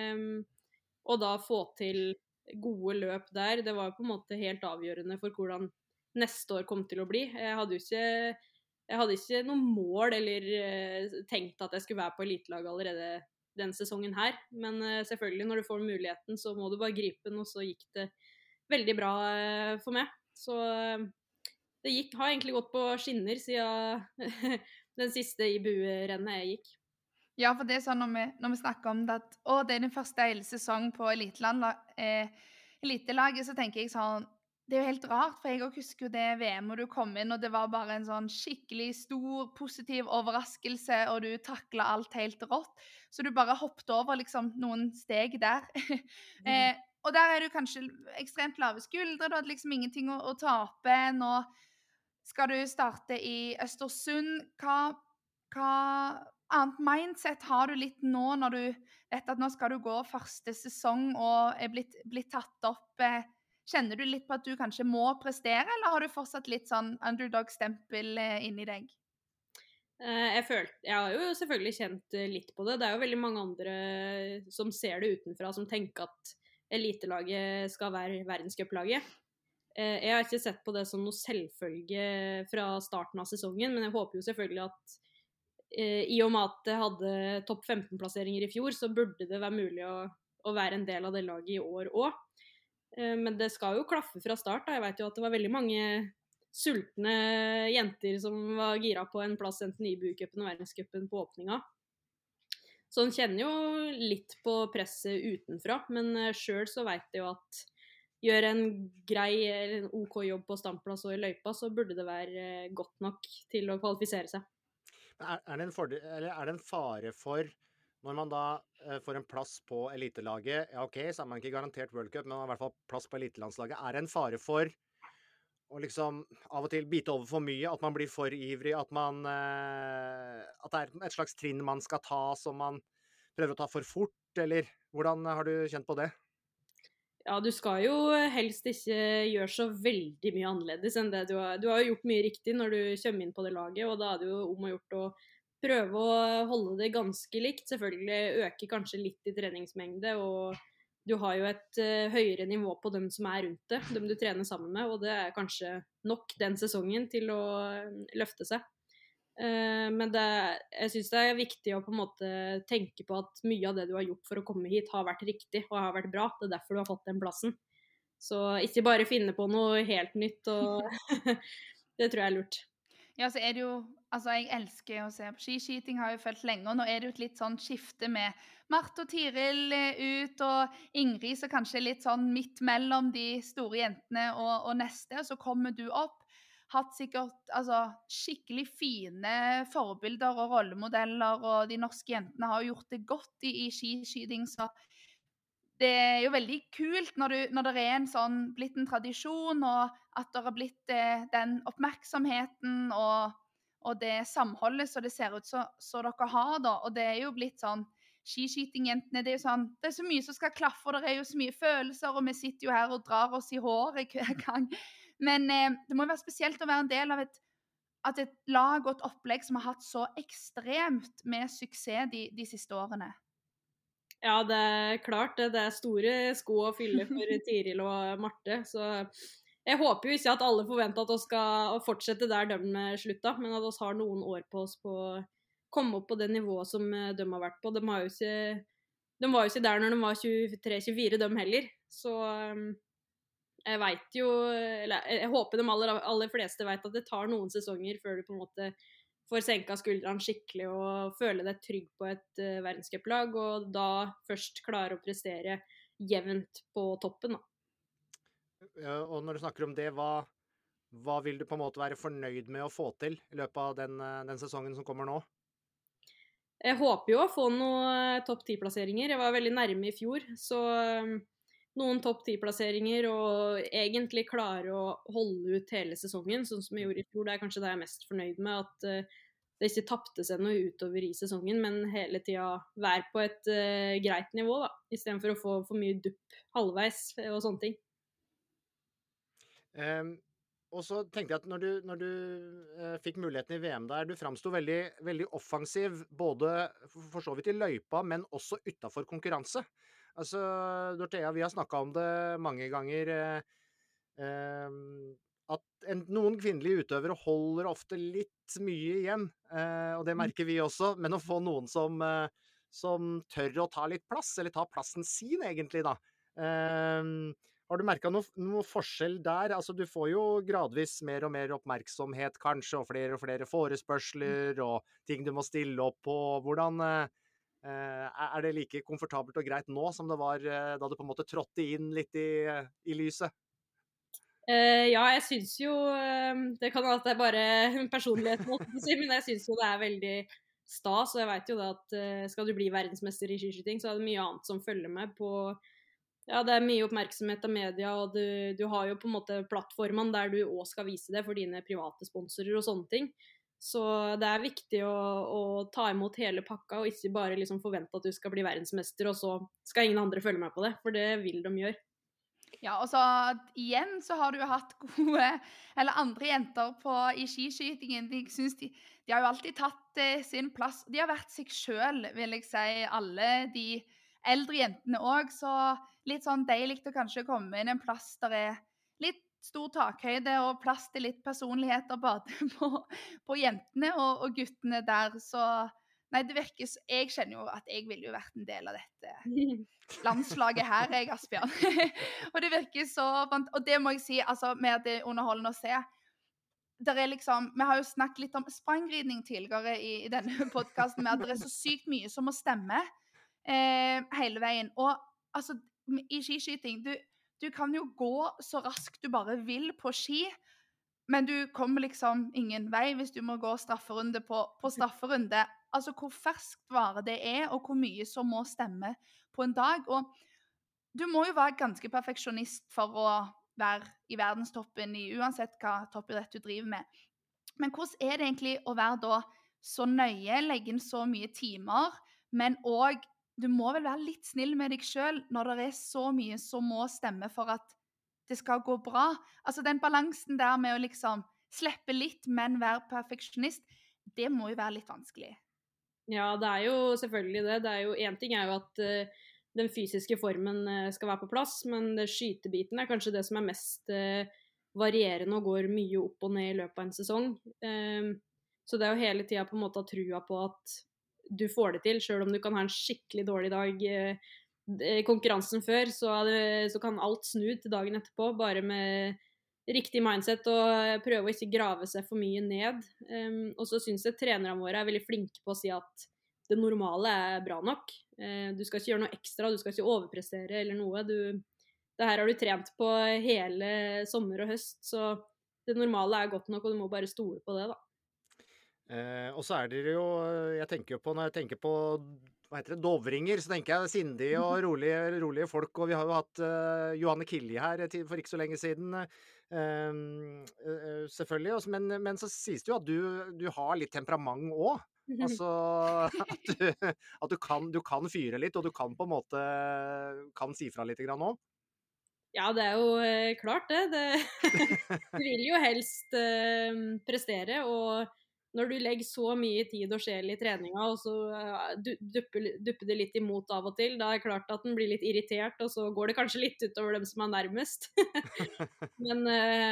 Og da få til gode løp der, det var på en måte helt avgjørende for hvordan neste år kom til å bli. Jeg hadde ikke noe mål eller tenkt at jeg skulle være på elitelag allerede den sesongen her, men selvfølgelig når du får muligheten så må du bare gripe den, og så gikk det veldig bra for meg. Så det har egentlig gått på skinner siden den siste IBU-rennet jeg gikk. Ja, for det er sånn når vi snakker om det at det er din første hele sesong på elitelaget, så tenker jeg sånn, det er jo helt rart, for jeg også husker jo det VM hvor du kom inn, og det var bare en sånn skikkelig stor, positiv overraskelse, og du taklet alt helt rått, så du bare hoppet over liksom noen steg der. Og der er du kanskje ekstremt lave skuldre, du hadde liksom ingenting å tape. Nå skal du starte i Østersund. Hva annet mindset har du litt nå når du vet at nå skal du gå første sesong og er blitt tatt opp? Kjenner du litt på at du kanskje må prestere, eller har du fortsatt litt sånn underdog-stempel inni deg? Jeg har jo selvfølgelig kjent litt på det. Det er jo veldig mange andre som ser det utenfra, som tenker at elitelaget skal være verdenscuplaget. Jeg har ikke sett på det som noe selvfølge fra starten av sesongen, men jeg håper jo selvfølgelig at i og med at jeg hadde topp 15-plasseringer i fjor, så burde det være mulig å være en del av det laget i år også. Men det skal jo klaffe fra start. Da. Jeg vet jo at det var veldig mange sultne jenter som var gira på en plass enten i IBU-cupen og verdenscupen på åpninga. Så en kjenner jo litt på presset utenfra, men selv så vet jeg jo at gjør en grei eller en OK jobb på standplass og i løypa, så burde det være godt nok til å kvalifisere seg. Er det en fare for, når man da får en plass på elitelaget, ja ok, så er man ikke garantert World Cup, men man har i hvert fall plass på elitelandslaget, er det en fare for å liksom av og til bite over for mye, at man blir for ivrig, at det er et slags trinn man skal ta som man prøver å ta for fort, eller hvordan har du kjent på det? Ja, du skal jo helst ikke gjøre så veldig mye annerledes enn det. Du har jo gjort mye riktig når du kommer inn på det laget, og da er det jo om å gjort å prøve å holde det ganske likt. Selvfølgelig øke kanskje litt i treningsmengde, og du har jo et høyere nivå på dem som er rundt det, dem du trener sammen med, og det er kanskje nok den sesongen til å løfte seg. Men jeg synes det er viktig å på en måte tenke på at mye av det du har gjort for å komme hit har vært riktig og har vært bra. Det er derfor du har fått den plassen. Så ikke bare finne på noe helt nytt, og det tror jeg er lurt. Ja, så er det jo, altså jeg elsker å se på skiskyting, har jo følt lenge, og nå er det jo et litt sånn skifte med Marte og Tiril ut, og Ingrid så kanskje litt sånn midt mellom de store jentene og neste, og så kommer du opp. Hatt sikkert skikkelig fine forbilder og rollemodeller, og de norske jentene har jo gjort det godt i skiskyting, så det er jo veldig kult når det er blitt en tradisjon, og at det har blitt den oppmerksomheten og det samholdet som det ser ut så dere har da, og det er jo blitt sånn, skiskytingjentene, det er jo sånn, det er så mye som skal klaffe, og det er jo så mye følelser, og vi sitter jo her og drar oss i håret hver gang. Men det må jo være spesielt å være en del av et lag og et opplegg som har hatt så ekstremt med suksess de siste årene. Ja, det er klart. Det er store sko å fylle for Tiril og Marte. Så jeg håper jo ikke at alle forventer at vi skal fortsette der de slutta, men at vi har noen år på oss på å komme opp på det nivået som de har vært på. De var jo ikke der når de var 23-24, de heller. Så jeg vet jo, eller jeg håper de aller fleste vet at det tar noen sesonger før du på en måte får senka skuldrene skikkelig og føle deg trygg på et verdenscuplag, og da først klare å prestere jevnt på toppen da. Og når du snakker om det, hva vil du på en måte være fornøyd med å få til i løpet av den sesongen som kommer nå? Jeg håper jo å få noen topp 10-plasseringer. Jeg var veldig nærme i fjor, så noen topp 10-plasseringer og egentlig klare å holde ut hele sesongen, sånn som jeg gjorde i fjor. Det er kanskje det jeg er mest fornøyd med, at det ikke tappte seg noe utover i sesongen, men hele tiden være på et greit nivå da, i stedet for å få for mye dupp halvveis og sånne ting. Og så tenkte jeg at når du fikk muligheten i VM der, du framsto veldig, veldig offensiv, både for så vidt i løypa, men også utenfor konkurranse. Altså, Dorthea, vi har snakket om det mange ganger, at noen kvinnelige utøvere holder ofte litt mye igjen, og det merker vi også, men å få noen som tør å ta litt plass, eller ta plassen sin egentlig da. Har du merket noe forskjell der? Altså, du får jo gradvis mer og mer oppmerksomhet kanskje, og flere forespørsler, og ting du må stille opp på. Hvordan er det like komfortabelt og greit nå som det var da du på en måte trådte inn litt i lyset? Ja, jeg synes jo, det kan at det er bare personlighet, men jeg synes jo det er veldig stas, og jeg vet jo det at skal du bli verdensmester i skiskyting, så er det mye annet som følger med på. Ja, det er mye oppmerksomhet av media, og du har jo på en måte plattformen der du også skal vise det for dine private sponsorer og sånne ting. Så det er viktig å ta imot hele pakka, og ikke bare liksom forvente at du skal bli verdensmester, og så skal ingen andre følge med på det, for det vil de gjøre. Ja, og så igjen så har du jo hatt gode, eller andre jenter i skiskytingen. Jeg synes de har jo alltid tatt sin plass. De har vært seg selv, vil jeg si, alle de eldre jentene også, så litt sånn deilig å kanskje komme inn en plass der er litt stor takhøyde og plass til litt personligheter både på jentene og guttene der. Så nei, det virker, jeg kjenner jo at jeg ville jo vært en del av dette landslaget her, Asbjørn. Og det virker så, og det må jeg si, altså, med det underholdende å se. Der er liksom, vi har jo snakket litt om sprangridning tidligere i denne podcasten, med at det er så sykt mye som må stemme hele veien. Og altså, i skiskyting, du kan jo gå så raskt du bare vil på ski, men du kommer liksom ingen vei hvis du må gå strafferunde på strafferunde. Altså hvor ferskvare det er, og hvor mye som må stemme på en dag. Og du må jo være ganske perfeksjonist for å være i verdenstoppen i uansett hva toppidrett du driver med. Men hvordan er det egentlig å være da så nøye, legge inn så mye timer, men også du må vel være litt snill med deg selv når det er så mye som må stemme for at det skal gå bra. Altså den balansen der med å liksom slippe litt, men være perfeksjonist, det må jo være litt vanskelig. Ja, det er jo selvfølgelig det. Det er jo, en ting er jo at den fysiske formen skal være på plass, men skytebiten er kanskje det som er mest varierende og går mye opp og ned i løpet av en sesong. Så det er jo hele tiden på en måte å ha trua på at du får det til, selv om du kan ha en skikkelig dårlig dag konkurransen før, så kan alt snu til dagen etterpå, bare med riktig mindset og prøve å ikke grave seg for mye ned. Og så synes jeg trenerne våre er veldig flinke på å si at det normale er bra nok. Du skal ikke gjøre noe ekstra, du skal ikke overprestere eller noe. Det her har du trent på hele sommer og høst, så det normale er godt nok, og du må bare stole på det da. Og så er dere jo, jeg tenker jo på, når jeg tenker på hva heter det, dovringer, så tenker jeg sindige og rolige folk, og vi har jo hatt Johanne Kilje her for ikke så lenge siden, selvfølgelig, også, men så sies det jo at du har litt temperament også, altså at du kan fyre litt, og du kan på en måte kan si fra litt grann også. Ja, det er jo klart det. Du vil jo helst prestere, og når du legger så mye tid og sjel i treninga, og så dupper det litt imot av og til, da er det klart at den blir litt irritert, og så går det kanskje litt utover dem som er nærmest. Men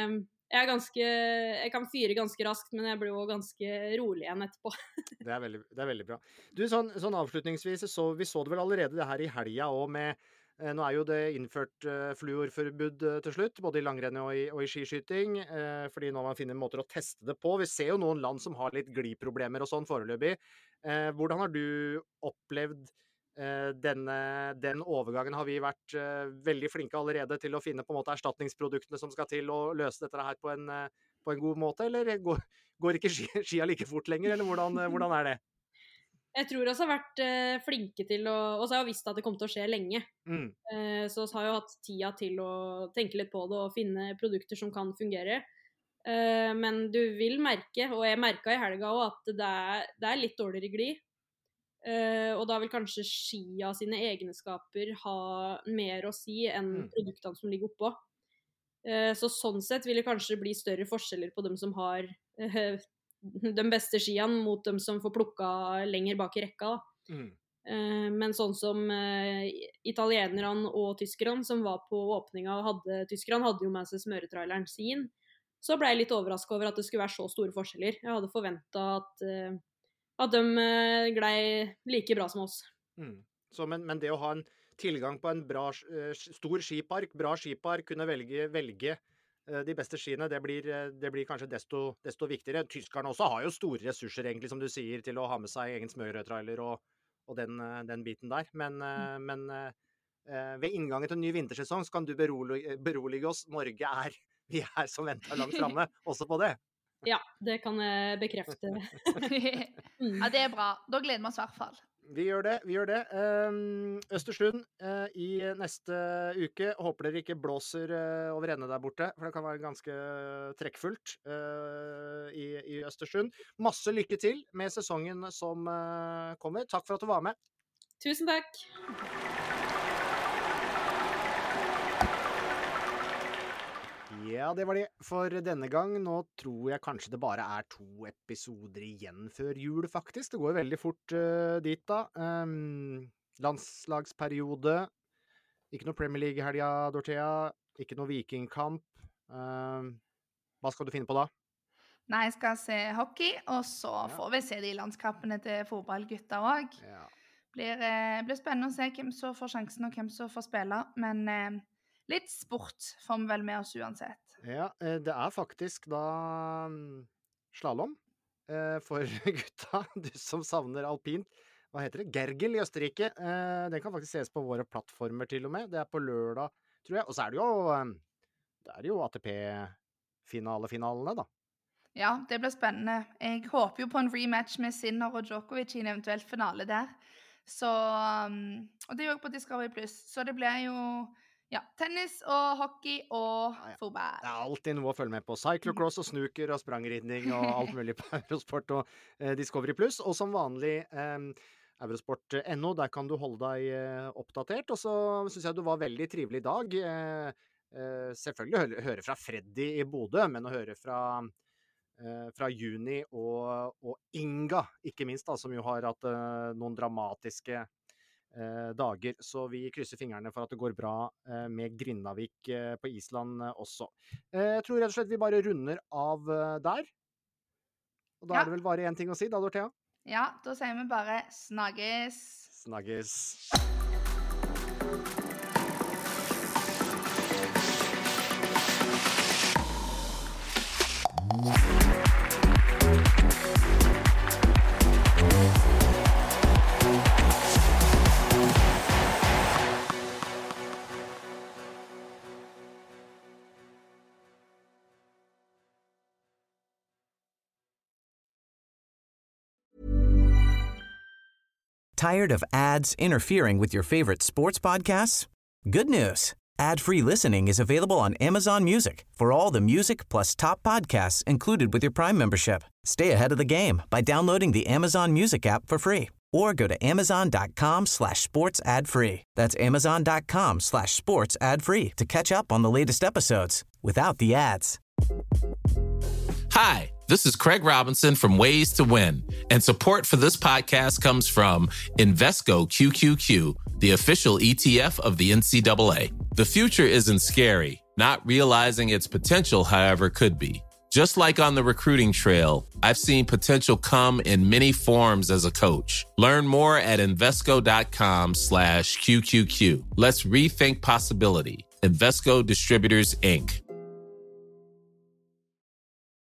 jeg kan fyre ganske raskt, men jeg blir jo ganske rolig igjen etterpå. Det er veldig bra. Du, sånn avslutningsvis, vi så det vel allerede det her i helga også med. Nå er jo det innført fluorforbud til slutt, både i langrenn og i skiskyting, fordi nå har man funnet måter å teste det på. Vi ser jo noen land som har litt gliproblemer og sånn foreløpig. Hvordan har du opplevd den overgangen? Har vi vært veldig flinke allerede til å finne på en måte erstatningsproduktene som skal til å løse dette her på en god måte, eller går ikke skia like fort lenger, eller hvordan er det? Jeg tror også har vært flinke til og så har jeg visst at det kommer til å skje lenge. Så vi har jo hatt tida til å tenke litt på det og finne produkter som kan fungere. Men du vil merke, og jeg merket i helga også, at det er litt dårligere glid. Og da vil kanskje skia sine egenskaper ha mer å si enn produktene som ligger oppå. Så sånn sett vil det kanskje bli større forskjeller på dem som har de beste skiene mot dem som får plukka lenger bak i rekka. Men sånn som italienerne og tyskerne som var på åpninga, tyskerne hadde jo med seg smøretraileren sin, så ble jeg litt overrasket over at det skulle være så store forskjeller. Jeg hadde forventet at de glei like bra som oss. Så, men det å ha en tilgang på en stor skipark, bra skipark, kunne velge de beste skiene, det blir kanskje desto viktigere. Tyskerne også har jo store ressurser, egentlig, som du sier, til å ha med seg egen smøretrailer og den biten der. Men ved inngangen til en ny vintersesong så kan du berolige oss. Vi er som venter langt fremme, også på det. Ja, det kan jeg bekrefte. Ja, det er bra. Da gleder vi oss i hvert fall. Vi gjør det. Østersund i neste uke. Håper dere ikke blåser over ende der borte, for det kan være ganske trekkfullt i Østersund. Masse lykke til med sesongen som kommer. Takk for at du var med. Tusen takk. Ja, det var det for denne gang. Nå tror jeg kanskje det bare er 2 episoder igjen før jul, faktisk. Det går veldig fort dit da. Landslagsperiode. Ikke noe Premier League i helga, Dorthea. Ikke noe Vikingkamp. Hva skal du finne på da? Nei, jeg skal se hockey, og så får vi se de landskampene til fotballgutter også. Ja. Blir spennende å se hvem som får sjansen og hvem som får spille, men litt sport får vi vel med oss uansett. Ja, det er faktisk da slalom for gutta, du som savner alpint. Hva heter det? Gergel i Østerrike. Den kan faktisk ses på våre plattformer til og med. Det er på lørdag, tror jeg. Og så er det jo ATP-finalene da. Ja, det blir spennende. Jeg håper jo på en rematch med Sinner og Djokovic i en eventuelt finale der. Så, og det er jo på Discovery+. Så det blir jo tennis og hockey og fotball. Det er alltid noe å følge med på. Cyclocross og snooker og sprangridning og alt mulig på Eurosport og Discovery+. Og som vanlig Eurosport.no, der kan du holde deg oppdatert. Og så synes jeg du var veldig trivelig i dag. Selvfølgelig høre fra Freddy i Bodø, men å høre fra Juni og Inga, ikke minst da, som jo har hatt noen dramatiske dager, så vi krysser fingrene for at det går bra med Grindavik på Island også. Jeg tror rett og slett vi bare runder av der. Og da er det vel bare en ting å si da, Dorthea? Ja, da sier vi bare snakkes. Snakkes. Tired of ads interfering with your favorite sports podcasts? Good news. Ad-free listening is available on Amazon Music for all the music plus top podcasts included with your Prime membership. Stay ahead of the game by downloading the Amazon Music app for free or go to amazon.com/sports ad-free. That's amazon.com/sports ad-free to catch up on the latest episodes without the ads. Hi, this is Craig Robinson from Ways to Win, and support for this podcast comes from Invesco QQQ, the official ETF of the NCAA. The future isn't scary. Not realizing its potential, however, could be. Just like on the recruiting trail, I've seen potential come in many forms as a coach. Learn more at Invesco.com/QQQ. Let's rethink possibility. Invesco Distributors, Inc.